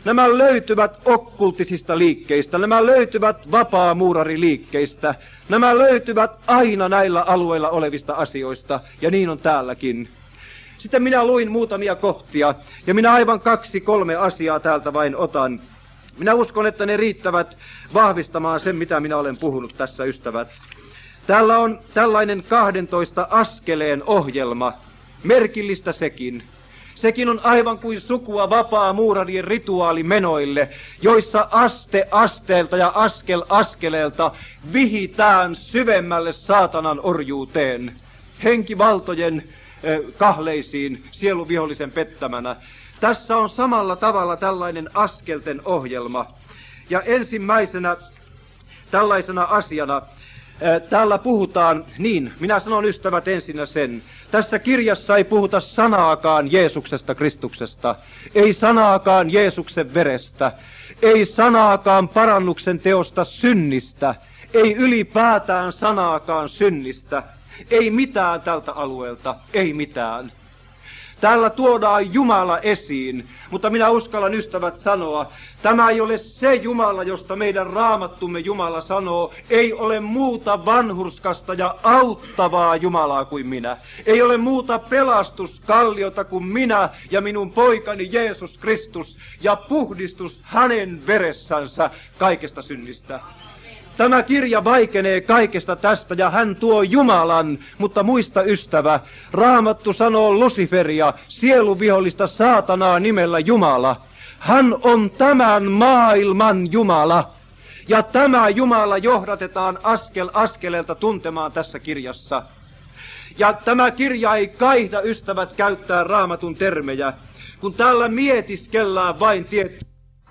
Nämä löytyvät okkultisista liikkeistä, nämä löytyvät vapaamuurariliikkeistä, nämä löytyvät aina näillä alueilla olevista asioista, ja niin on täälläkin. Sitten minä luin muutamia kohtia, ja minä aivan kaksi, kolme asiaa täältä vain otan. Minä uskon, että ne riittävät vahvistamaan sen, mitä minä olen puhunut tässä, ystävät. Täällä on tällainen kahdentoista askeleen ohjelma, merkillistä sekin. Sekin on aivan kuin sukua vapaamuurarien rituaalimenoille, joissa aste asteelta ja askel askeleelta vihitään syvemmälle saatanan orjuuteen, henkivaltojen eh, kahleisiin sieluvihollisen pettämänä. Tässä on samalla tavalla tällainen askelten ohjelma. Ja ensimmäisenä tällaisena asiana täällä puhutaan, niin, minä sanon ystävät ensinnä sen, tässä kirjassa ei puhuta sanaakaan Jeesuksesta Kristuksesta, ei sanaakaan Jeesuksen verestä, ei sanaakaan parannuksen teosta synnistä, ei ylipäätään sanaakaan synnistä, ei mitään tältä alueelta, ei mitään. Täällä tuodaan Jumala esiin, mutta minä uskallan ystävät sanoa, tämä ei ole se Jumala, josta meidän raamattumme Jumala sanoo, ei ole muuta vanhurskasta ja auttavaa Jumalaa kuin minä. Ei ole muuta pelastuskalliota kuin minä ja minun poikani Jeesus Kristus ja puhdistus hänen veressänsä kaikesta synnistä. Tämä kirja vaikenee kaikesta tästä ja hän tuo Jumalan, mutta muista ystävä, Raamattu sanoo Luciferia, sieluvihollista saatanaa nimellä Jumala. Hän on tämän maailman Jumala. Ja tämä Jumala johdatetaan askel askeleelta tuntemaan tässä kirjassa. Ja tämä kirja ei kaihda ystävät käyttää Raamatun termejä, kun täällä mietiskellään vain tietty.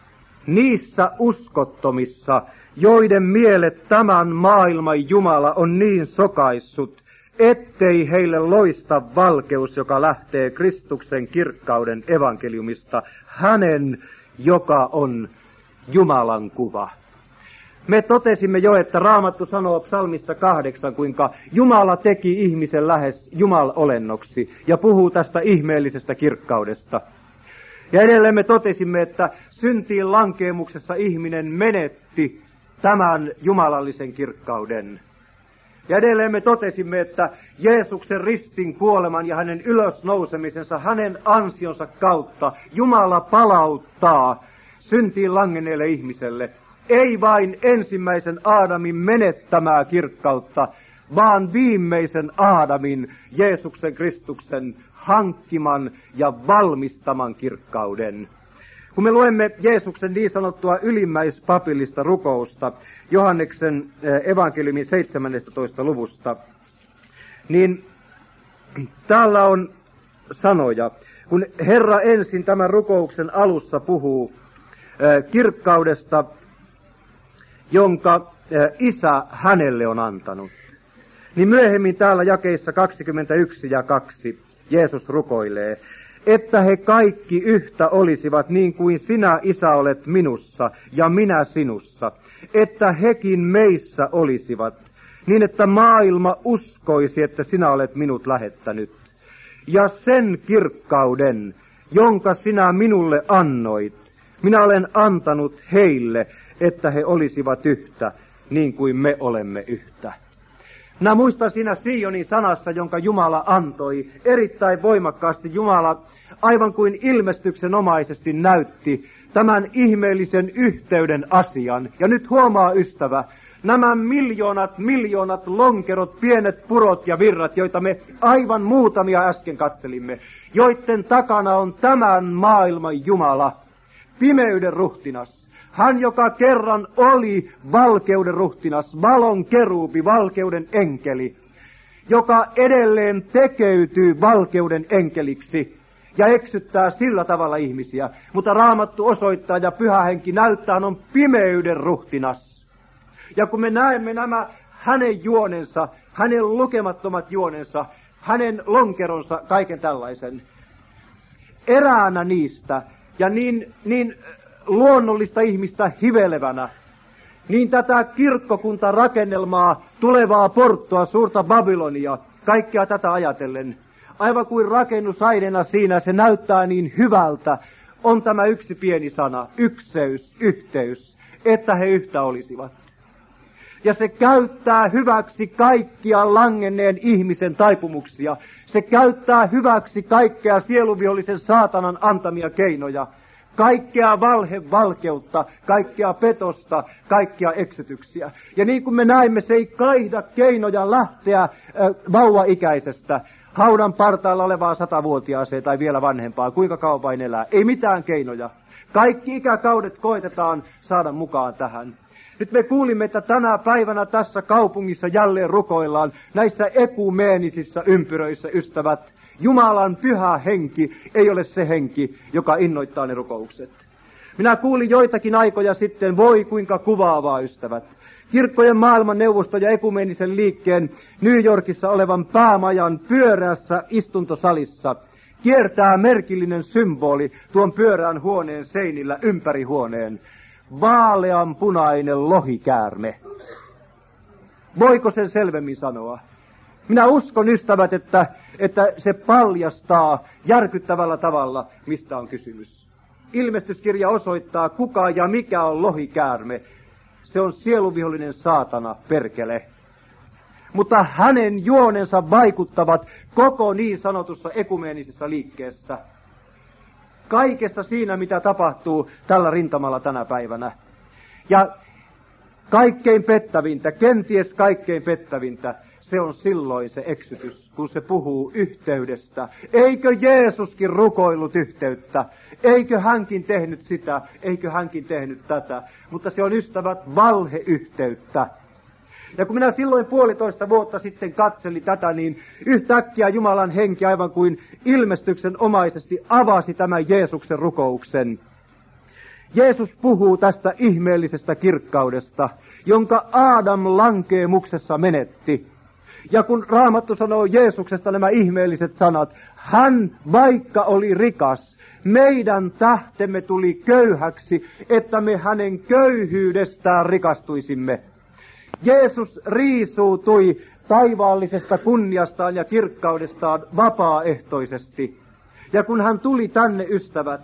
Niissä uskottomissa, joiden mielet tämän maailman Jumala on niin sokaissut, ettei heille loista valkeus, joka lähtee Kristuksen kirkkauden evankeliumista, hänen, joka on Jumalan kuva. Me totesimme jo, että Raamattu sanoo psalmissa kahdeksan, kuinka Jumala teki ihmisen lähes Jumal-olennoksi ja puhuu tästä ihmeellisestä kirkkaudesta. Ja edelleen me totesimme, että syntiin lankeemuksessa ihminen menetti tämän jumalallisen kirkkauden. Ja edelleen me totesimme, että Jeesuksen ristin kuoleman ja hänen ylösnousemisensa, hänen ansionsa kautta Jumala palauttaa syntiin langenneelle ihmiselle, ei vain ensimmäisen Aadamin menettämää kirkkautta, vaan viimeisen Aadamin, Jeesuksen Kristuksen hankkiman ja valmistaman kirkkauden. Kun me luemme Jeesuksen niin sanottua ylimmäispapillista rukousta Johanneksen evankeliumin seitsemäntoista luvusta, niin täällä on sanoja, kun Herra ensin tämän rukouksen alussa puhuu kirkkaudesta, jonka Isä hänelle on antanut, niin myöhemmin täällä jakeissa kaksikymmentäyksi ja kaksi Jeesus rukoilee, että he kaikki yhtä olisivat niin kuin sinä, Isä, olet minussa ja minä sinussa, että hekin meissä olisivat, niin että maailma uskoisi, että sinä olet minut lähettänyt. Ja sen kirkkauden, jonka sinä minulle annoit, minä olen antanut heille, että he olisivat yhtä, niin kuin me olemme yhtä. Minä muistan siinä Sionin sanassa, jonka Jumala antoi, erittäin voimakkaasti Jumala aivan kuin ilmestyksenomaisesti näytti tämän ihmeellisen yhteyden asian. Ja nyt huomaa ystävä, nämä miljoonat, miljoonat lonkerot, pienet purot ja virrat, joita me aivan muutamia äsken katselimme, joiden takana on tämän maailman Jumala, pimeyden ruhtinas. Hän, joka kerran oli valkeuden ruhtinas, valon keruupi, valkeuden enkeli, joka edelleen tekeytyy valkeuden enkeliksi ja eksyttää sillä tavalla ihmisiä. Mutta Raamattu osoittaa ja Pyhä Henki näyttää, hän on pimeyden ruhtinas. Ja kun me näemme nämä hänen juonensa, hänen lukemattomat juonensa, hänen lonkeronsa, kaiken tällaisen, eräänä niistä ja niin... niin luonnollista ihmistä hivelevänä, niin tätä kirkkokuntarakennelmaa, tulevaa porttoa, suurta Babylonia, kaikkea tätä ajatellen, aivan kuin rakennusaineena siinä se näyttää niin hyvältä, on tämä yksi pieni sana, ykseys, yhteys, että he yhtä olisivat. Ja se käyttää hyväksi kaikkia langenneen ihmisen taipumuksia. Se käyttää hyväksi kaikkea sieluvihollisen saatanan antamia keinoja. Kaikkea valhevalkeutta, kaikkea petosta, kaikkia eksytyksiä. Ja niin kuin me näemme, se ei kaihda keinoja lähteä äh, vauvaikäisestä haudan partaalla olevaa satavuotiaaseen tai vielä vanhempaa, kuinka kauan vain elää. Ei mitään keinoja. Kaikki ikäkaudet koitetaan saada mukaan tähän. Nyt me kuulimme, että tänä päivänä tässä kaupungissa jälleen rukoillaan näissä ekumeenisissa ympyröissä, ystävät. Jumalan pyhä henki ei ole se henki, joka innoittaa ne rukoukset. Minä kuulin joitakin aikoja sitten, voi kuinka kuvaavaa, ystävät. Kirkkojen maailmanneuvosto ja ekumeenisen liikkeen New Yorkissa olevan päämajan pyöreässä istuntosalissa kiertää merkillinen symboli tuon pyöreän huoneen seinillä ympäri huoneen. Vaaleanpunainen lohikäärme. Voiko sen selvemmin sanoa? Minä uskon, ystävät, että, että se paljastaa järkyttävällä tavalla, mistä on kysymys. Ilmestyskirja osoittaa, kuka ja mikä on lohikäärme. Se on sieluvihollinen saatana, perkele. Mutta hänen juonensa vaikuttavat koko niin sanotussa ekumeenisessa liikkeessä. Kaikessa siinä, mitä tapahtuu tällä rintamalla tänä päivänä. Ja kaikkein pettävintä, kenties kaikkein pettävintä, se on silloin se eksytys, kun se puhuu yhteydestä. Eikö Jeesuskin rukoillut yhteyttä? Eikö hänkin tehnyt sitä? Eikö hänkin tehnyt tätä? Mutta se on, ystävät, valheyhteyttä. Ja kun minä silloin puolitoista vuotta sitten katselin tätä, niin yhtäkkiä Jumalan henki aivan kuin ilmestyksen omaisesti avasi tämän Jeesuksen rukouksen. Jeesus puhuu tästä ihmeellisestä kirkkaudesta, jonka Aadam lankeemuksessa menetti. Ja kun Raamattu sanoo Jeesuksesta nämä ihmeelliset sanat, hän vaikka oli rikas, meidän tähtemme tuli köyhäksi, että me hänen köyhyydestään rikastuisimme. Jeesus riisuutui taivaallisesta kunniastaan ja kirkkaudestaan vapaaehtoisesti. Ja kun hän tuli tänne, ystävät,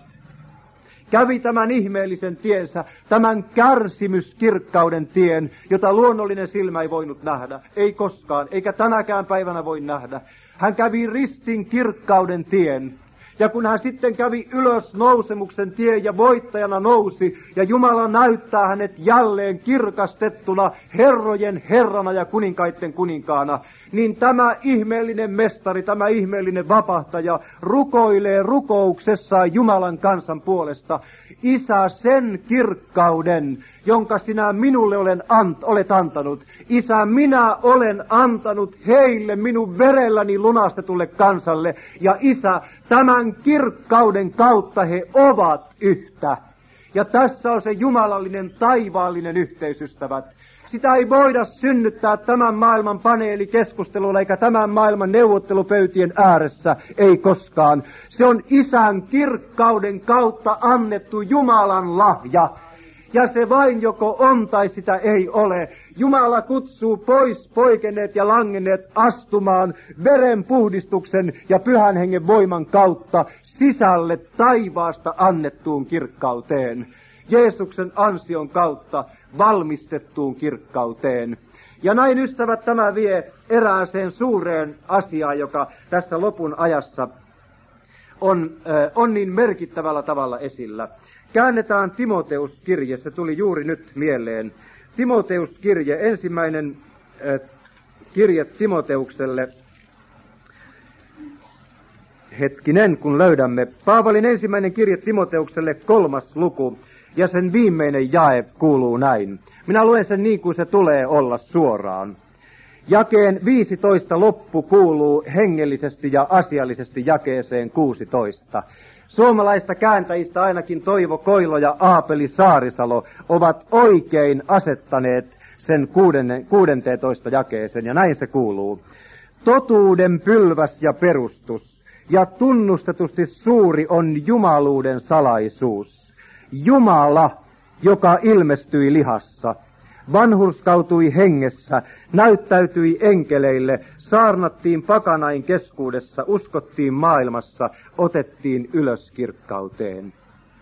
kävi tämän ihmeellisen tiensä, tämän kärsimyskirkkauden tien, jota luonnollinen silmä ei voinut nähdä. Ei koskaan, eikä tänäkään päivänä voi nähdä. Hän kävi ristin kirkkauden tien. Ja kun hän sitten kävi ylös nousemuksen tien ja voittajana nousi, ja Jumala näyttää hänet jälleen kirkastettuna herrojen herrana ja kuninkaitten kuninkaana, niin tämä ihmeellinen mestari, tämä ihmeellinen vapahtaja rukoilee rukouksessaan Jumalan kansan puolesta. Isä, sen kirkkauden, jonka sinä minulle olen ant, olet antanut. Isä, minä olen antanut heille minun verelläni lunastetulle kansalle. Ja Isä, tämän kirkkauden kautta he ovat yhtä. Ja tässä on se jumalallinen taivaallinen yhteys, ystävät. Sitä ei voida synnyttää tämän maailman paneelikeskustelulla eikä tämän maailman neuvottelupöytien ääressä, ei koskaan. Se on Isän kirkkauden kautta annettu Jumalan lahja. Ja se vain joko on tai sitä ei ole. Jumala kutsuu pois poikeneet ja langenneet astumaan verenpuhdistuksen ja pyhän hengen voiman kautta sisälle taivaasta annettuun kirkkauteen. Jeesuksen ansion kautta valmistettuun kirkkauteen. Ja näin, ystävät, tämä vie erääseen suureen asiaan, joka tässä lopun ajassa on, äh, on niin merkittävällä tavalla esillä. Käännetään Timoteus-kirje, se tuli juuri nyt mieleen. Timoteus-kirje, ensimmäinen äh, kirje Timoteukselle. Hetkinen, kun löydämme. Paavalin ensimmäinen kirje Timoteukselle, kolmas luku. Ja sen viimeinen jae kuuluu näin. Minä luen sen niin kuin se tulee olla suoraan. Jakeen viisitoista loppu kuuluu hengellisesti ja asiallisesti jakeeseen kuusitoista. Suomalaista kääntäjistä ainakin Toivo Koilo ja Aapeli Saarisalo ovat oikein asettaneet sen kuudenteentoista jakeeseen, ja näin se kuuluu. Totuuden pylväs ja perustus, ja tunnustetusti suuri on jumaluuden salaisuus. Jumala, joka ilmestyi lihassa, vanhurskautui hengessä, näyttäytyi enkeleille, saarnattiin pakanain keskuudessa, uskottiin maailmassa, otettiin ylös kirkkauteen.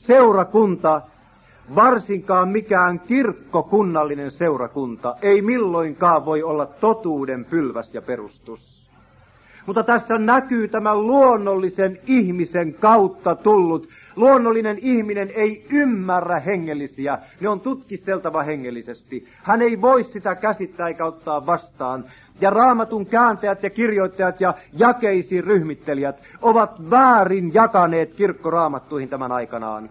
seurakunta, varsinkaan mikään kirkkokunnallinen seurakunta, ei milloinkaan voi olla totuuden pylväs ja perustus. Mutta tässä näkyy tämän luonnollisen ihmisen kautta tullut. Luonnollinen ihminen ei ymmärrä hengellisiä, ne on tutkisteltava hengellisesti. Hän ei voi sitä käsittää eikä ottaa vastaan. Ja Raamatun kääntäjät ja kirjoittajat ja jakeisiin ryhmittelijät ovat väärin jakaneet kirkkoraamattuihin tämän aikanaan.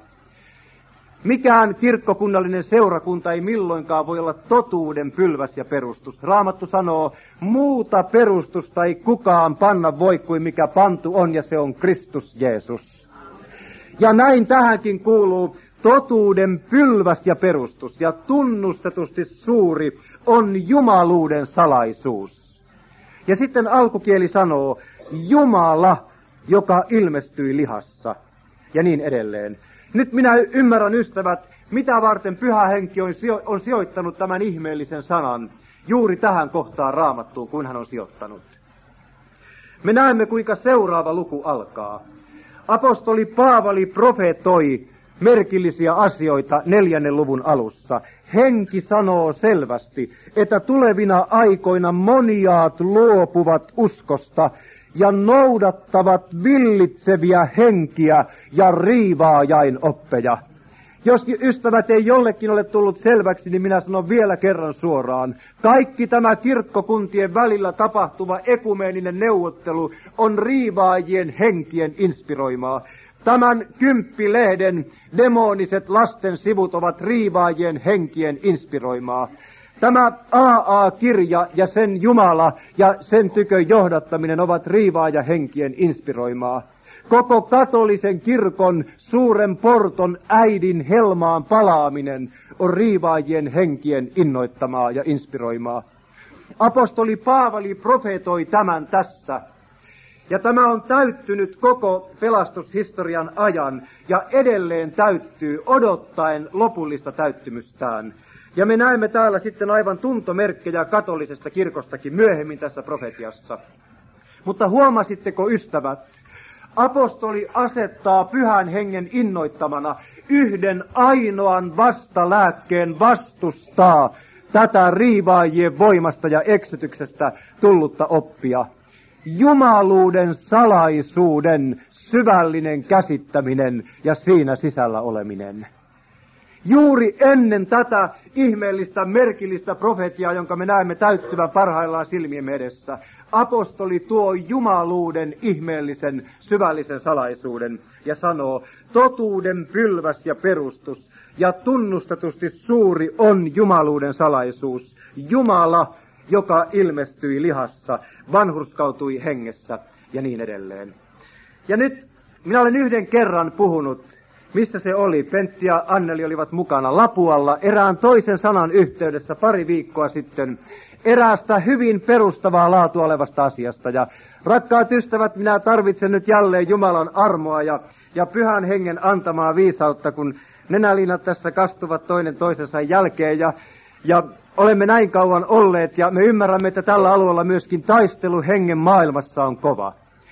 Mikään kirkkokunnallinen seurakunta ei milloinkaan voi olla totuuden pylväs ja perustus. Raamattu sanoo, muuta perustusta ei kukaan panna voi kuin mikä pantu on, ja se on Kristus Jeesus. Ja näin tähänkin kuuluu totuuden pylväs ja perustus, ja tunnustetusti suuri on jumaluuden salaisuus. Ja sitten alkukieli sanoo, Jumala, joka ilmestyi lihassa, ja niin edelleen. Nyt minä ymmärrän, ystävät, mitä varten Pyhä Henki on, sijo- on sijoittanut tämän ihmeellisen sanan juuri tähän kohtaan Raamattuun, kuin hän on sijoittanut. Me näemme, kuinka seuraava luku alkaa. Apostoli Paavali profeetoi merkillisiä asioita neljännen luvun alussa. Henki sanoo selvästi, että tulevina aikoina moniaat luopuvat uskosta ja noudattavat villitseviä henkiä ja riivaajain oppeja. Jos ystävät ei jollekin ole tullut selväksi, niin minä sanon vielä kerran suoraan. Kaikki tämä kirkkokuntien välillä tapahtuva ekumeeninen neuvottelu on riivaajien henkien inspiroimaa. Tämän kymppilehden demoniset lasten sivut ovat riivaajien henkien inspiroimaa. Tämä A A-kirja ja sen Jumala ja sen tykö johdattaminen ovat riivaaja henkien inspiroimaa. Koko katolisen kirkon suuren porton äidin helmaan palaaminen on riivaajien henkien innoittamaa ja inspiroimaa. Apostoli Paavali profeetoi tämän tässä. Ja tämä on täyttynyt koko pelastushistorian ajan ja edelleen täyttyy odottaen lopullista täyttymystään. Ja me näemme täällä sitten aivan tuntomerkkejä katolisesta kirkostakin myöhemmin tässä profetiassa. Mutta huomasitteko, ystävät, apostoli asettaa Pyhän Hengen innoittamana yhden ainoan vastalääkkeen vastustaa tätä riivaajien voimasta ja eksytyksestä tullutta oppia. Jumaluuden salaisuuden syvällinen käsittäminen ja siinä sisällä oleminen. Juuri ennen tätä ihmeellistä, merkillistä profetiaa, jonka me näemme täyttyvän parhaillaan silmiemme edessä, apostoli tuo jumaluuden ihmeellisen, syvällisen salaisuuden ja sanoo, totuuden pylväs ja perustus ja tunnustetusti suuri on jumaluuden salaisuus. Jumala, joka ilmestyi lihassa, vanhurskautui hengessä ja niin edelleen. Ja nyt minä olen yhden kerran puhunut, missä se oli, Pentti ja Anneli olivat mukana Lapualla erään toisen sanan yhteydessä pari viikkoa sitten eräästä hyvin perustavaa laatua olevasta asiasta. Ja rakkaat ystävät, minä tarvitsen nyt jälleen Jumalan armoa ja, ja Pyhän Hengen antamaa viisautta, kun nenäliinat tässä kastuvat toinen toisensa jälkeen ja, ja olemme näin kauan olleet ja me ymmärrämme, että tällä alueella myöskin taistelu hengen maailmassa on kova.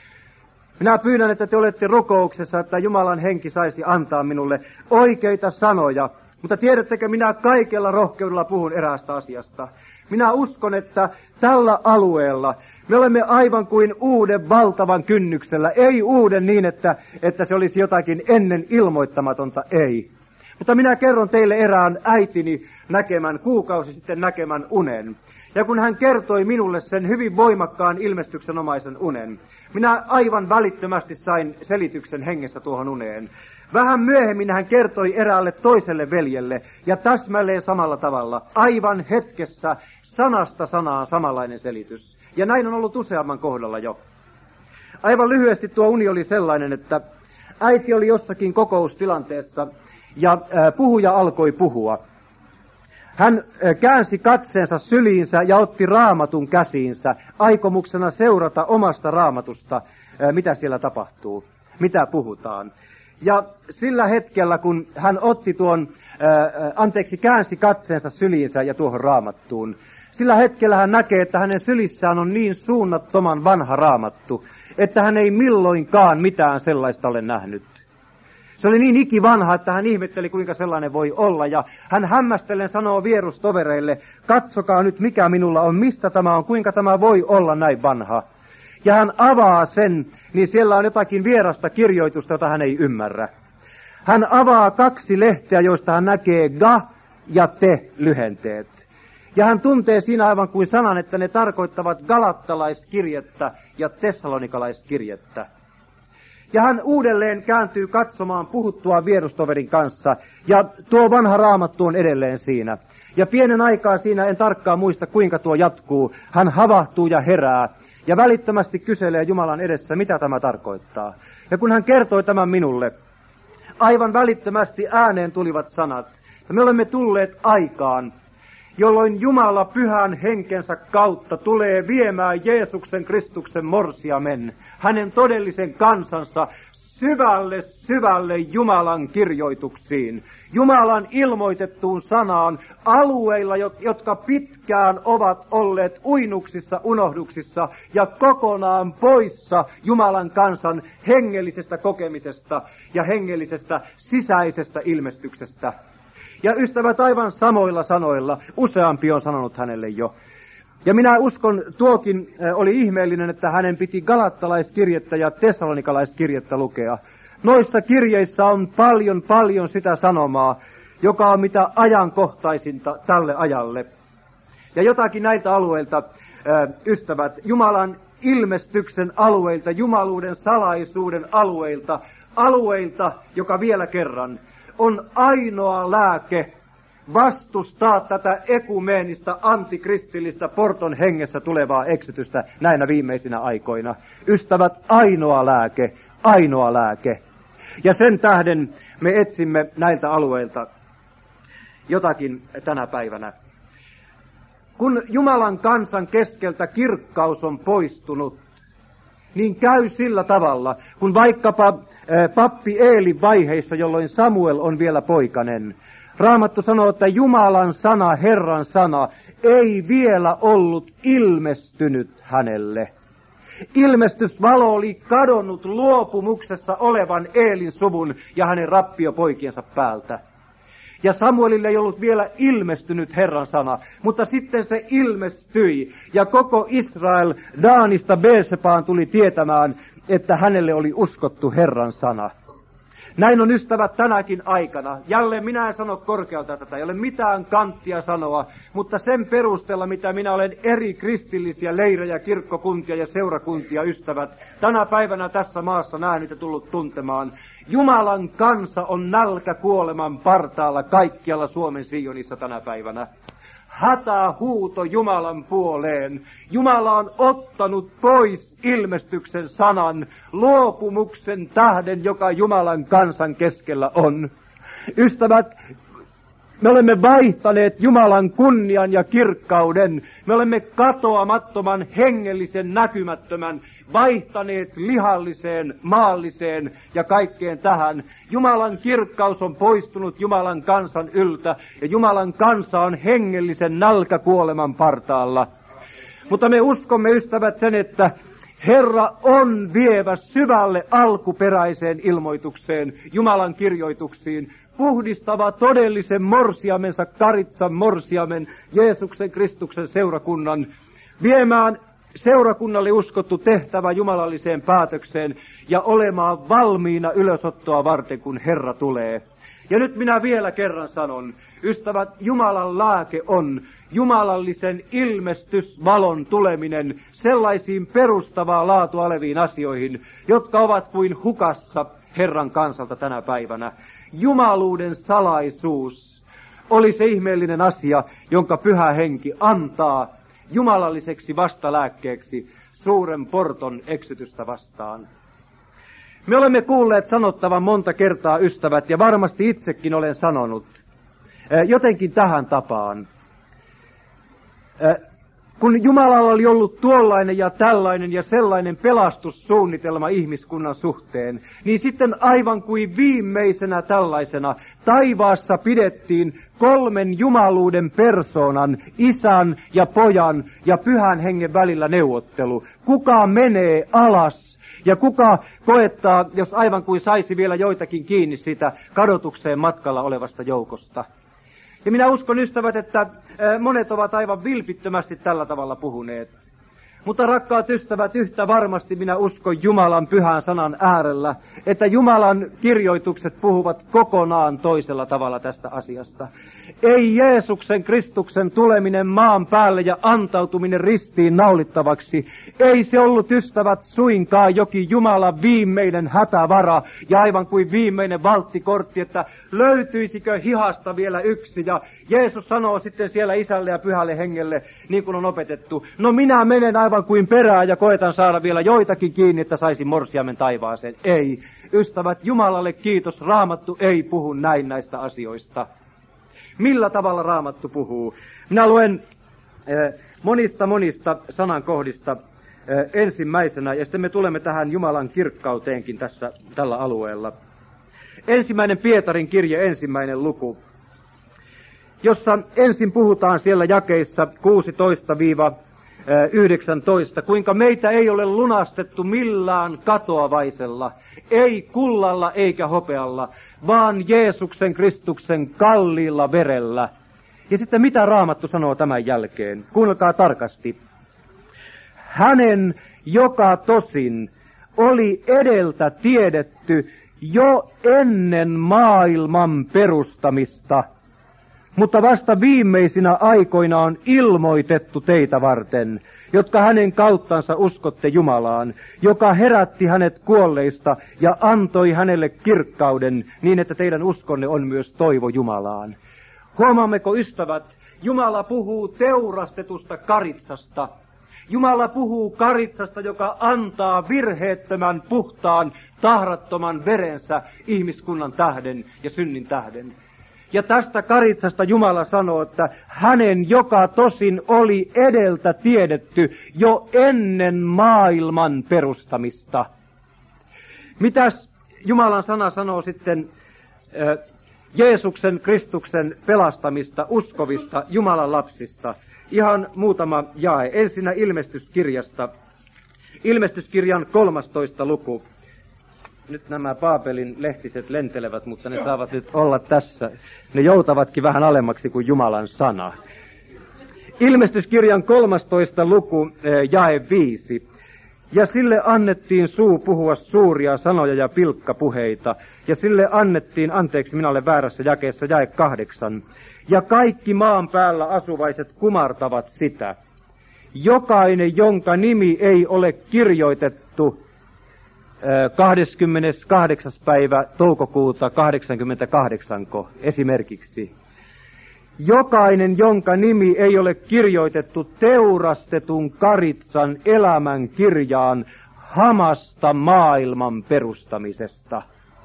Minä pyydän, että te olette rukouksessa, että Jumalan henki saisi antaa minulle oikeita sanoja. Mutta tiedättekö, minä kaikella rohkeudella puhun eräästä asiasta. Minä uskon, että tällä alueella me olemme aivan kuin uuden valtavan kynnyksellä. Ei uuden niin, että, että se olisi jotakin ennen ilmoittamatonta, ei. Mutta minä kerron teille erään äitini näkemän, kuukausi sitten näkemän unen. Ja kun hän kertoi minulle sen hyvin voimakkaan ilmestyksenomaisen unen, minä aivan välittömästi sain selityksen hengessä tuohon uneen. Vähän myöhemmin hän kertoi eräälle toiselle veljelle, ja täsmälleen samalla tavalla, aivan hetkessä, sanasta sanaan samanlainen selitys. Ja näin on ollut useamman kohdalla jo. Aivan lyhyesti tuo uni oli sellainen, että äiti oli jossakin kokoustilanteessa, ja äh, puhuja alkoi puhua. Hän käänsi katseensa syliinsä ja otti raamatun käsiinsä, aikomuksena seurata omasta raamatusta, mitä siellä tapahtuu, mitä puhutaan. Ja sillä hetkellä, kun hän otti tuon, anteeksi, käänsi katseensa syliinsä ja tuohon raamattuun, sillä hetkellä hän näkee, että hänen sylissään on niin suunnattoman vanha raamattu, että hän ei milloinkaan mitään sellaista ole nähnyt. Se oli niin ikivanha, että hän ihmetteli, kuinka sellainen voi olla. Ja hän hämmästellen sanoo vierustovereille, katsokaa nyt mikä minulla on, mistä tämä on, kuinka tämä voi olla näin vanha. Ja hän avaa sen, niin siellä on jotakin vierasta kirjoitusta, jota hän ei ymmärrä. Hän avaa kaksi lehteä, joista hän näkee ga ja te lyhenteet. Ja hän tuntee siinä aivan kuin sanan, että ne tarkoittavat galattalaiskirjettä ja tessalonikalaiskirjettä. Ja hän uudelleen kääntyy katsomaan puhuttua vierustoverin kanssa, ja tuo vanha raamattu on edelleen siinä. Ja pienen aikaa siinä, en tarkkaan muista kuinka tuo jatkuu, hän havahtuu ja herää, ja välittömästi kyselee Jumalan edessä, mitä tämä tarkoittaa. Ja kun hän kertoi tämän minulle, aivan välittömästi ääneen tulivat sanat, että me olemme tulleet aikaan, jolloin Jumala pyhän henkensä kautta tulee viemään Jeesuksen Kristuksen morsiamen, hänen todellisen kansansa, syvälle, syvälle Jumalan kirjoituksiin, Jumalan ilmoitettuun sanaan, alueilla, jotka pitkään ovat olleet uinuksissa, unohduksissa ja kokonaan poissa Jumalan kansan hengellisestä kokemisesta ja hengellisestä sisäisestä ilmestyksestä. Ja ystävät, aivan samoilla sanoilla, useampi on sanonut hänelle jo. Ja minä uskon, tuokin oli ihmeellinen, että hänen piti galattalaiskirjettä ja tessalonikalaiskirjettä lukea. Noissa kirjeissä on paljon, paljon sitä sanomaa, joka on mitä ajankohtaisinta tälle ajalle. Ja jotakin näiltä alueilta, ystävät, Jumalan ilmestyksen alueilta, jumaluuden salaisuuden alueilta, alueilta, joka vielä kerran on ainoa lääke vastustaa tätä ekumeenista, antikristillistä, porton hengessä tulevaa eksytystä näinä viimeisinä aikoina. Ystävät, ainoa lääke, ainoa lääke. Ja sen tähden me etsimme näiltä alueilta jotakin tänä päivänä. Kun Jumalan kansan keskeltä kirkkaus on poistunut, niin käy sillä tavalla, kun vaikkapa pappi Eelin vaiheissa, jolloin Samuel on vielä poikanen, Raamattu sanoo, että Jumalan sana, Herran sana, ei vielä ollut ilmestynyt hänelle. Ilmestysvalo oli kadonnut luopumuksessa olevan Eelin suvun ja hänen rappiopoikiensa päältä. Ja Samuelille ei ollut vielä ilmestynyt Herran sana, mutta sitten se ilmestyi, ja koko Israel Daanista Beersepaan tuli tietämään, että hänelle oli uskottu Herran sana. Näin on, ystävät, tänäkin aikana. Jälleen minä en sano korkealta tätä, ei ole mitään kanttia sanoa, mutta sen perusteella, mitä minä olen eri kristillisiä leirejä, kirkkokuntia ja seurakuntia, ystävät, tänä päivänä tässä maassa nähnyt ja tullut tuntemaan. Jumalan kansa on nälkä kuoleman partaalla kaikkialla Suomen Sionissa tänä päivänä. Hätähuuto Jumalan puoleen. Jumala on ottanut pois ilmestyksen sanan, luopumuksen tähden, joka Jumalan kansan keskellä on. Ystävät, me olemme vaihtaneet Jumalan kunnian ja kirkkauden. Me olemme katoamattoman, hengellisen, näkymättömän, vaihtaneet lihalliseen, maalliseen ja kaikkeen tähän. Jumalan kirkkaus on poistunut Jumalan kansan yltä, ja Jumalan kansa on hengellisen nälkäkuoleman partaalla. Mutta me uskomme, ystävät, sen, että Herra on vievä syvälle alkuperäiseen ilmoitukseen, Jumalan kirjoituksiin, puhdistava todellisen morsiamensa, Karitsan morsiamen, Jeesuksen Kristuksen seurakunnan, viemään seurakunnalle uskottu tehtävä jumalalliseen päätökseen ja olemaan valmiina ylösottoa varten, kun Herra tulee. Ja nyt minä vielä kerran sanon, ystävät, Jumalan lääke on jumalallisen ilmestysvalon tuleminen sellaisiin perustavaa laatua oleviin asioihin, jotka ovat kuin hukassa Herran kansalta tänä päivänä. Jumaluuden salaisuus oli se ihmeellinen asia, jonka Pyhä Henki antaa jumalalliseksi vastalääkkeeksi suuren porton eksytystä vastaan. Me olemme kuulleet sanottavan monta kertaa, ystävät, ja varmasti itsekin olen sanonut, jotenkin tähän tapaan. Kun Jumalalla oli ollut tuollainen ja tällainen ja sellainen pelastussuunnitelma ihmiskunnan suhteen, niin sitten aivan kuin viimeisenä tällaisena taivaassa pidettiin kolmen jumaluuden persoonan, isän ja pojan ja pyhän hengen välillä neuvottelu. Kuka menee alas Ja kuka koettaa, jos aivan kuin saisi vielä joitakin kiinni siitä kadotukseen matkalla olevasta joukosta. Ja minä uskon, ystävät, että monet ovat aivan vilpittömästi tällä tavalla puhuneet. Mutta rakkaat ystävät, yhtä varmasti minä uskon Jumalan pyhän sanan äärellä, että Jumalan kirjoitukset puhuvat kokonaan toisella tavalla tästä asiasta. Ei Jeesuksen Kristuksen tuleminen maan päälle ja antautuminen ristiin naulittavaksi, ei se ollut, ystävät, suinkaan jokin Jumalan viimeinen hätävara ja aivan kuin viimeinen valttikortti, että löytyisikö hihasta vielä yksi. Ja Jeesus sanoo sitten siellä Isälle ja Pyhälle Hengelle, niin kuin on opetettu, no minä menen aivan kuin perään ja koetan saada vielä joitakin kiinni, että saisin morsiamen taivaaseen. Ei, ystävät, Jumalalle kiitos, Raamattu ei puhu näin näistä asioista. Millä tavalla Raamattu puhuu? Minä luen eh, monista monista sanankohdista eh, ensimmäisenä, ja sitten me tulemme tähän Jumalan kirkkauteenkin tässä tällä alueella. Ensimmäinen Pietarin kirje, ensimmäinen luku, jossa ensin puhutaan siellä jakeissa kuusitoista yhdeksäntoista, kuinka meitä ei ole lunastettu millään katoavaisella, ei kullalla eikä hopealla, vaan Jeesuksen Kristuksen kalliilla verellä. Ja sitten mitä Raamattu sanoo tämän jälkeen? Kuunnelkaa tarkasti. Hänen, joka tosin oli edeltä tiedetty jo ennen maailman perustamista, mutta vasta viimeisinä aikoina on ilmoitettu teitä varten, jotka hänen kauttansa uskotte Jumalaan, joka herätti hänet kuolleista ja antoi hänelle kirkkauden, niin että teidän uskonne on myös toivo Jumalaan. Huomaammeko, ystävät, Jumala puhuu teurastetusta karitsasta. Jumala puhuu karitsasta, joka antaa virheettömän, puhtaan, tahrattoman verensä ihmiskunnan tähden ja synnin tähden. Ja tästä karitsasta Jumala sanoo, että hänen, joka tosin oli edeltä tiedetty jo ennen maailman perustamista. Mitäs Jumalan sana sanoo sitten äh, Jeesuksen Kristuksen pelastamista, uskovista, Jumalan lapsista? Ihan muutama jae. Ensinnä ilmestyskirjasta. Ilmestyskirjan kolmastoista luku. Nyt nämä Paapelin lehtiset lentelevät, mutta ne saavat nyt olla tässä. Ne joutavatkin vähän alemmaksi kuin Jumalan sana. Ilmestyskirjan kolmastoista luku, jae viisi. Ja sille annettiin suu puhua suuria sanoja ja pilkkapuheita. Ja sille annettiin, anteeksi, minä olen väärässä jakeessa, jae kahdeksan. Ja kaikki maan päällä asuvaiset kumartavat sitä. Jokainen, jonka nimi ei ole kirjoitettu kahdeskymmeneskahdeksas päivä toukokuuta kahdeksankymmentäkahdeksan esimerkiksi. Jokainen, jonka nimi ei ole kirjoitettu teurastetun karitsan elämän kirjaan hamasta maailman perustamisesta.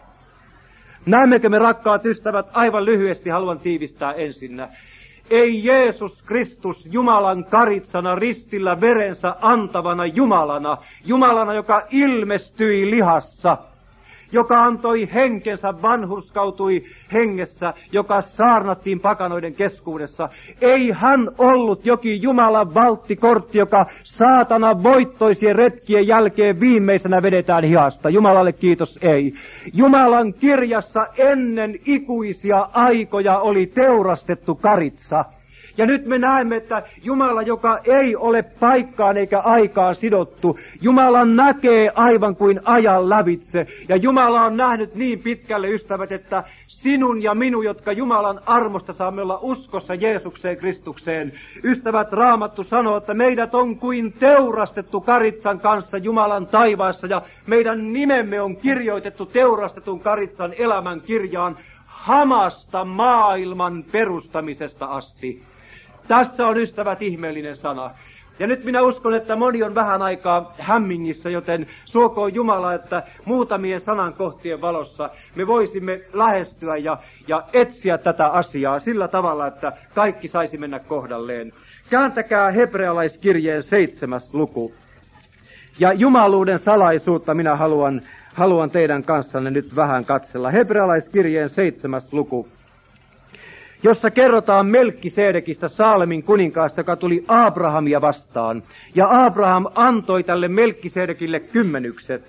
Näemmekö me, rakkaat ystävät, aivan lyhyesti haluan tiivistää ensinnä. Ei Jeesus Kristus Jumalan karitsana ristillä verensä antavana Jumalana, Jumalana, joka ilmestyi lihassa, joka antoi henkensä, vanhurskautui hengessä, joka saarnattiin pakanoiden keskuudessa. Ei hän ollut jokin Jumalan valttikortti, joka saatana voittoisien retkien jälkeen viimeisenä vedetään hihasta. Jumalalle kiitos, ei. Jumalan kirjassa ennen ikuisia aikoja oli teurastettu karitsa. Ja nyt me näemme, että Jumala, joka ei ole paikkaan eikä aikaan sidottu, Jumala näkee aivan kuin ajan lävitse. Ja Jumala on nähnyt niin pitkälle, ystävät, että sinun ja minun, jotka Jumalan armosta saamme olla uskossa Jeesukseen Kristukseen. Ystävät, Raamattu sanoo, että meidät on kuin teurastettu karitsan kanssa Jumalan taivaassa. Ja meidän nimemme on kirjoitettu teurastetun karitsan elämän kirjaan hamasta maailman perustamisesta asti. Tässä on, ystävät, ihmeellinen sana. Ja nyt minä uskon, että moni on vähän aikaa hämmingissä, joten suokoon Jumala, että muutamien sanankohtien valossa me voisimme lähestyä ja, ja etsiä tätä asiaa sillä tavalla, että kaikki saisi mennä kohdalleen. Kääntäkää hebrealaiskirjeen seitsemäs luku. Ja jumaluuden salaisuutta minä haluan, haluan teidän kanssanne nyt vähän katsella. Hebrealaiskirjeen seitsemäs luku, jossa kerrotaan Melkkisedekistä, Saalemin kuninkaasta, joka tuli Abrahamia vastaan. Ja Abraham antoi tälle Melkkisedekille kymmenykset.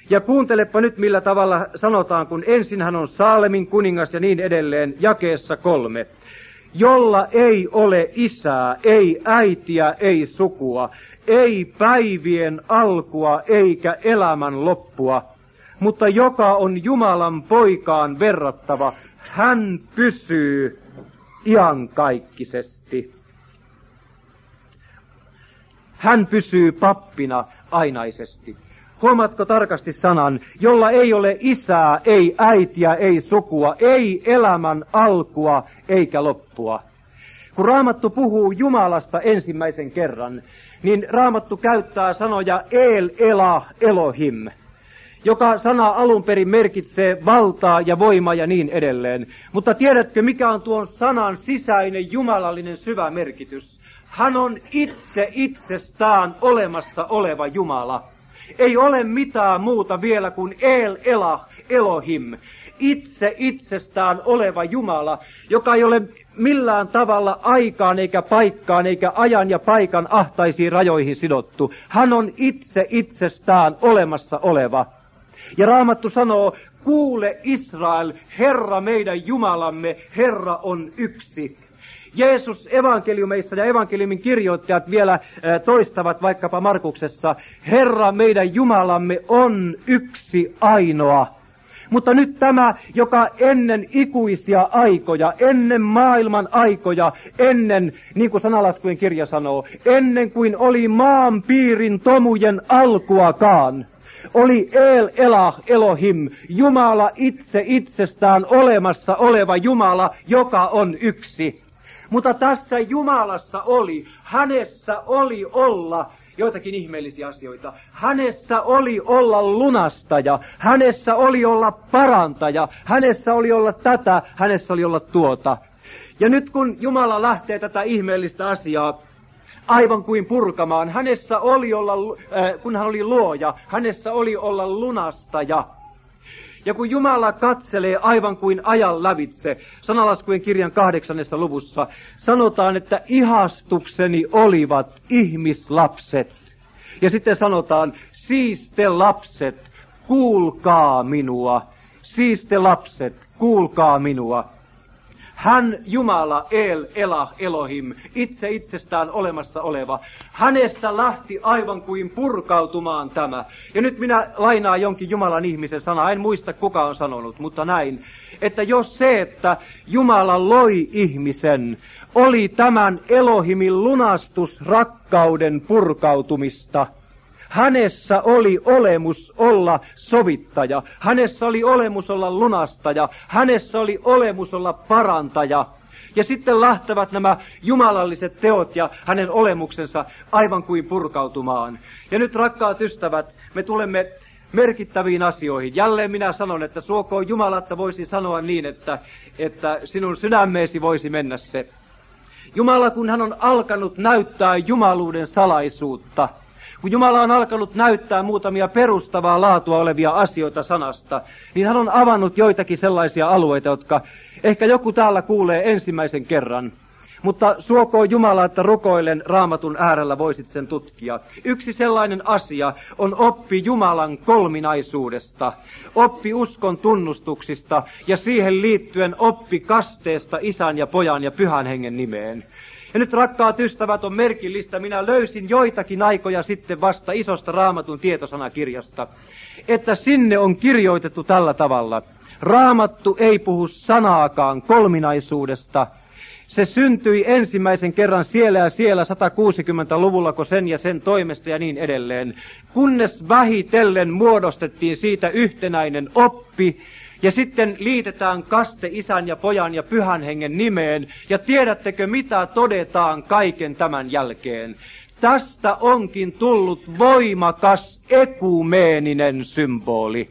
Ja kuuntelepa nyt, millä tavalla sanotaan, kun ensin hän on Saalemin kuningas ja niin edelleen, jakeessa kolme. Jolla ei ole isää, ei äitiä, ei sukua, ei päivien alkua eikä elämän loppua, mutta joka on Jumalan poikaan verrattava, hän pysyy iankaikkisesti. Hän pysyy pappina ainaisesti. Huomaatko tarkasti sanan, jolla ei ole isää, ei äitiä, ei sukua, ei elämän alkua eikä loppua. Kun Raamattu puhuu Jumalasta ensimmäisen kerran, niin Raamattu käyttää sanoja El Elah Elohim, joka sana alun perin merkitsee valtaa ja voimaa ja niin edelleen. Mutta tiedätkö, mikä on tuon sanan sisäinen jumalallinen syvä merkitys? Hän on itse itsestään olemassa oleva Jumala. Ei ole mitään muuta vielä kuin El Elah Elohim, itse itsestään oleva Jumala, joka ei ole millään tavalla aikaan eikä paikkaan eikä ajan ja paikan ahtaisiin rajoihin sidottu. Hän on itse itsestään olemassa oleva. Ja Raamattu sanoo, kuule Israel, Herra meidän Jumalamme, Herra on yksi. Jeesus evankeliumeissa ja evankeliumin kirjoittajat vielä toistavat vaikkapa Markuksessa, Herra meidän Jumalamme on yksi ainoa. Mutta nyt tämä, joka ennen ikuisia aikoja, ennen maailman aikoja, ennen, niin kuin sanalaskujen kirja sanoo, ennen kuin oli maan piirin tomujen alkuakaan, oli El Elah Elohim, Jumala itse itsestään olemassa oleva Jumala, joka on yksi. Mutta tässä Jumalassa oli, hänessä oli olla joitakin ihmeellisiä asioita. Hänessä oli olla lunastaja, hänessä oli olla parantaja, hänessä oli olla tätä, hänessä oli olla tuota. Ja nyt kun Jumala lähtee tätä ihmeellistä asiaa aivan kuin purkamaan, hänessä oli olla, äh, kun hän oli luoja, hänessä oli olla lunastaja. Ja kun Jumala katselee aivan kuin ajan lävitse, sanalaskujen kirjan kahdeksannessa luvussa, sanotaan, että ihastukseni olivat ihmislapset. Ja sitten sanotaan, siis te lapset, kuulkaa minua. Siis te lapset, kuulkaa minua. Hän, Jumala, El Elah Elohim, itse itsestään olemassa oleva, hänestä lähti aivan kuin purkautumaan tämä. Ja nyt minä lainaan jonkin Jumalan ihmisen sanaa, en muista kuka on sanonut, mutta näin, että jos se, että Jumala loi ihmisen, oli tämän Elohimin lunastusrakkauden purkautumista, hänessä oli olemus olla sovittaja, hänessä oli olemus olla lunastaja, hänessä oli olemus olla parantaja. Ja sitten lähtevät nämä jumalalliset teot ja hänen olemuksensa aivan kuin purkautumaan. Ja nyt rakkaat ystävät, me tulemme merkittäviin asioihin. Jälleen minä sanon, että suokoon Jumala, että voisin sanoa niin, että, että sinun sydämeesi voisi mennä se. Jumala, kun hän on alkanut näyttää jumaluuden salaisuutta, kun Jumala on alkanut näyttää muutamia perustavaa laatua olevia asioita sanasta, niin hän on avannut joitakin sellaisia alueita, jotka ehkä joku täällä kuulee ensimmäisen kerran. Mutta suokoon Jumala, että rukoilen Raamatun äärellä voisit sen tutkia. Yksi sellainen asia on oppi Jumalan kolminaisuudesta, oppi uskon tunnustuksista ja siihen liittyen oppi kasteesta Isän ja Pojan ja Pyhän Hengen nimeen. Ja nyt rakkaat ystävät, on merkillistä, minä löysin joitakin aikoja sitten vasta isosta Raamatun tietosanakirjasta, että sinne on kirjoitettu tällä tavalla. Raamattu ei puhu sanaakaan kolminaisuudesta. Se syntyi ensimmäisen kerran siellä ja siellä satakuusikymmentäluvulla, kun sen ja sen toimesta ja niin edelleen. Kunnes vähitellen muodostettiin siitä yhtenäinen oppi, ja sitten liitetään kaste Isän ja Pojan ja Pyhän Hengen nimeen. Ja tiedättekö, mitä todetaan kaiken tämän jälkeen? Tästä onkin tullut voimakas ekumeeninen symboli.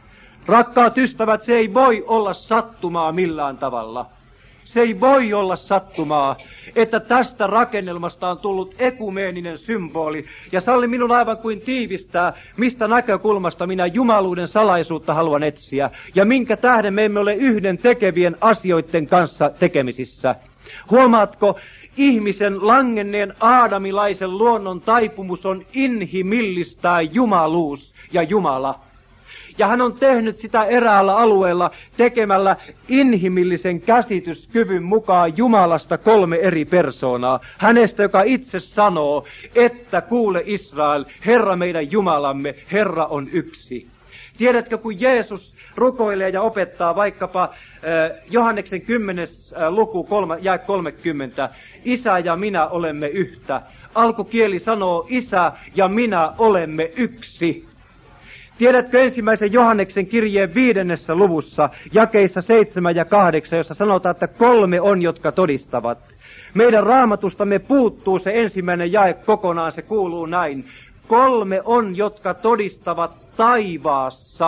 Rakkaat ystävät, se ei voi olla sattumaa millään tavalla. Se ei voi olla sattumaa, että tästä rakennelmasta on tullut ekumeeninen symboli. Ja salli minun aivan kuin tiivistää, mistä näkökulmasta minä jumaluuden salaisuutta haluan etsiä. Ja minkä tähden me emme ole yhden tekevien asioiden kanssa tekemisissä. Huomaatko, ihmisen langenneen aadamilaisen luonnon taipumus on inhimillistää jumaluus ja Jumala. Ja hän on tehnyt sitä eräällä alueella tekemällä inhimillisen käsityskyvyn mukaan Jumalasta kolme eri persoonaa. Hänestä, joka itse sanoo, että kuule Israel, Herra meidän Jumalamme, Herra on yksi. Tiedätkö, kun Jeesus rukoilee ja opettaa vaikkapa äh, Johanneksen kymmenes äh, luku kolme, jae kolmekymmentä, Isä ja minä olemme yhtä. Alkukieli sanoo, Isä ja minä olemme yksi. Tiedätkö ensimmäisen Johanneksen kirjeen viidennessä luvussa, jakeissa seitsemän ja kahdeksan, jossa sanotaan, että kolme on, jotka todistavat. Meidän raamatustamme puuttuu se ensimmäinen jae kokonaan, se kuuluu näin. Kolme on, jotka todistavat taivaassa.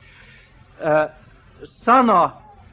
Äh, sana,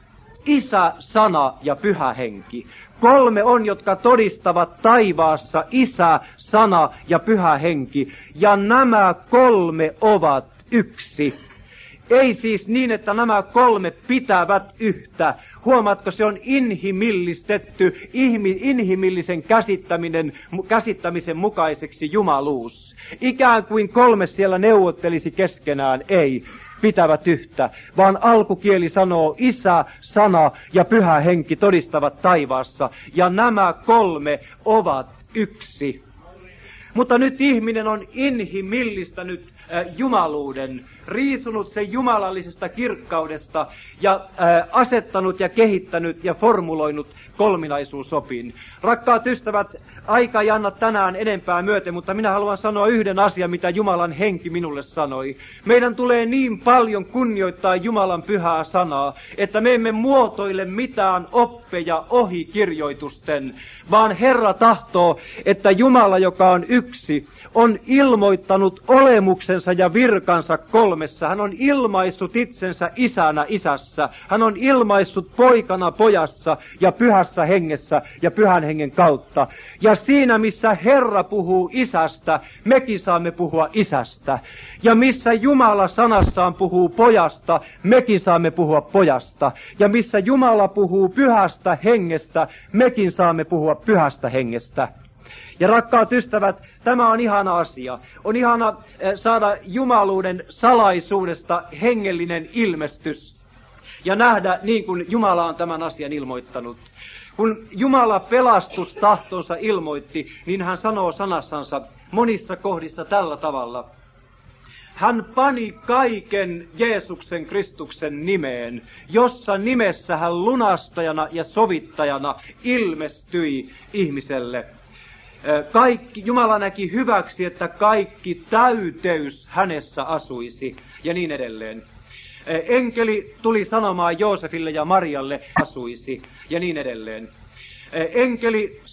Isä, Sana ja Pyhä Henki. Kolme on, jotka todistavat taivaassa, Isä, Sana ja Pyhä Henki. Ja nämä kolme ovat yksi. Ei siis niin, että nämä kolme pitävät yhtä. Huomaatko, se on inhimillistetty, inhimillisen käsittäminen, käsittämisen mukaiseksi jumaluus. Ikään kuin kolme siellä neuvottelisi keskenään, ei, pitävät yhtä, vaan alkukieli sanoo Isä, Sana ja Pyhä Henki todistavat taivaassa, ja nämä kolme ovat yksi. Mutta nyt ihminen on inhimillistänyt äh, jumaluuden, riisunut sen jumalallisesta kirkkaudesta ja äh, asettanut ja kehittänyt ja formuloinut kolminaisuusopin. Rakkaat ystävät, aika ei anna tänään enempää myöten, mutta minä haluan sanoa yhden asian, mitä Jumalan henki minulle sanoi. Meidän tulee niin paljon kunnioittaa Jumalan pyhää sanaa, että me emme muotoile mitään oppeja ohi kirjoitusten, vaan Herra tahtoo, että Jumala, joka on yksi, on ilmoittanut olemuksensa ja virkansa kolmessa. Hän on ilmaissut itsensä isänä isässä. Hän on ilmaissut poikana pojassa ja pyhässä hengessä ja pyhän hengen kautta. Ja siinä, missä Herra puhuu isästä, mekin saamme puhua isästä. Ja missä Jumala sanassaan puhuu pojasta, mekin saamme puhua pojasta. Ja missä Jumala puhuu pyhästä hengestä, mekin saamme puhua pyhästä hengestä. Ja rakkaat ystävät, tämä on ihana asia. On ihana saada jumaluuden salaisuudesta hengellinen ilmestys ja nähdä niin kuin Jumala on tämän asian ilmoittanut. Kun Jumala pelastustahtonsa ilmoitti, niin hän sanoo sanassansa monissa kohdissa tällä tavalla. Hän pani kaiken Jeesuksen Kristuksen nimeen, jossa nimessä hän lunastajana ja sovittajana ilmestyi ihmiselle. Kaikki, Jumala näki hyväksi, että kaikki täyteys hänessä asuisi, ja niin edelleen. Enkeli tuli sanomaan Joosefille ja Marialle asuisi, ja niin edelleen. Enkeli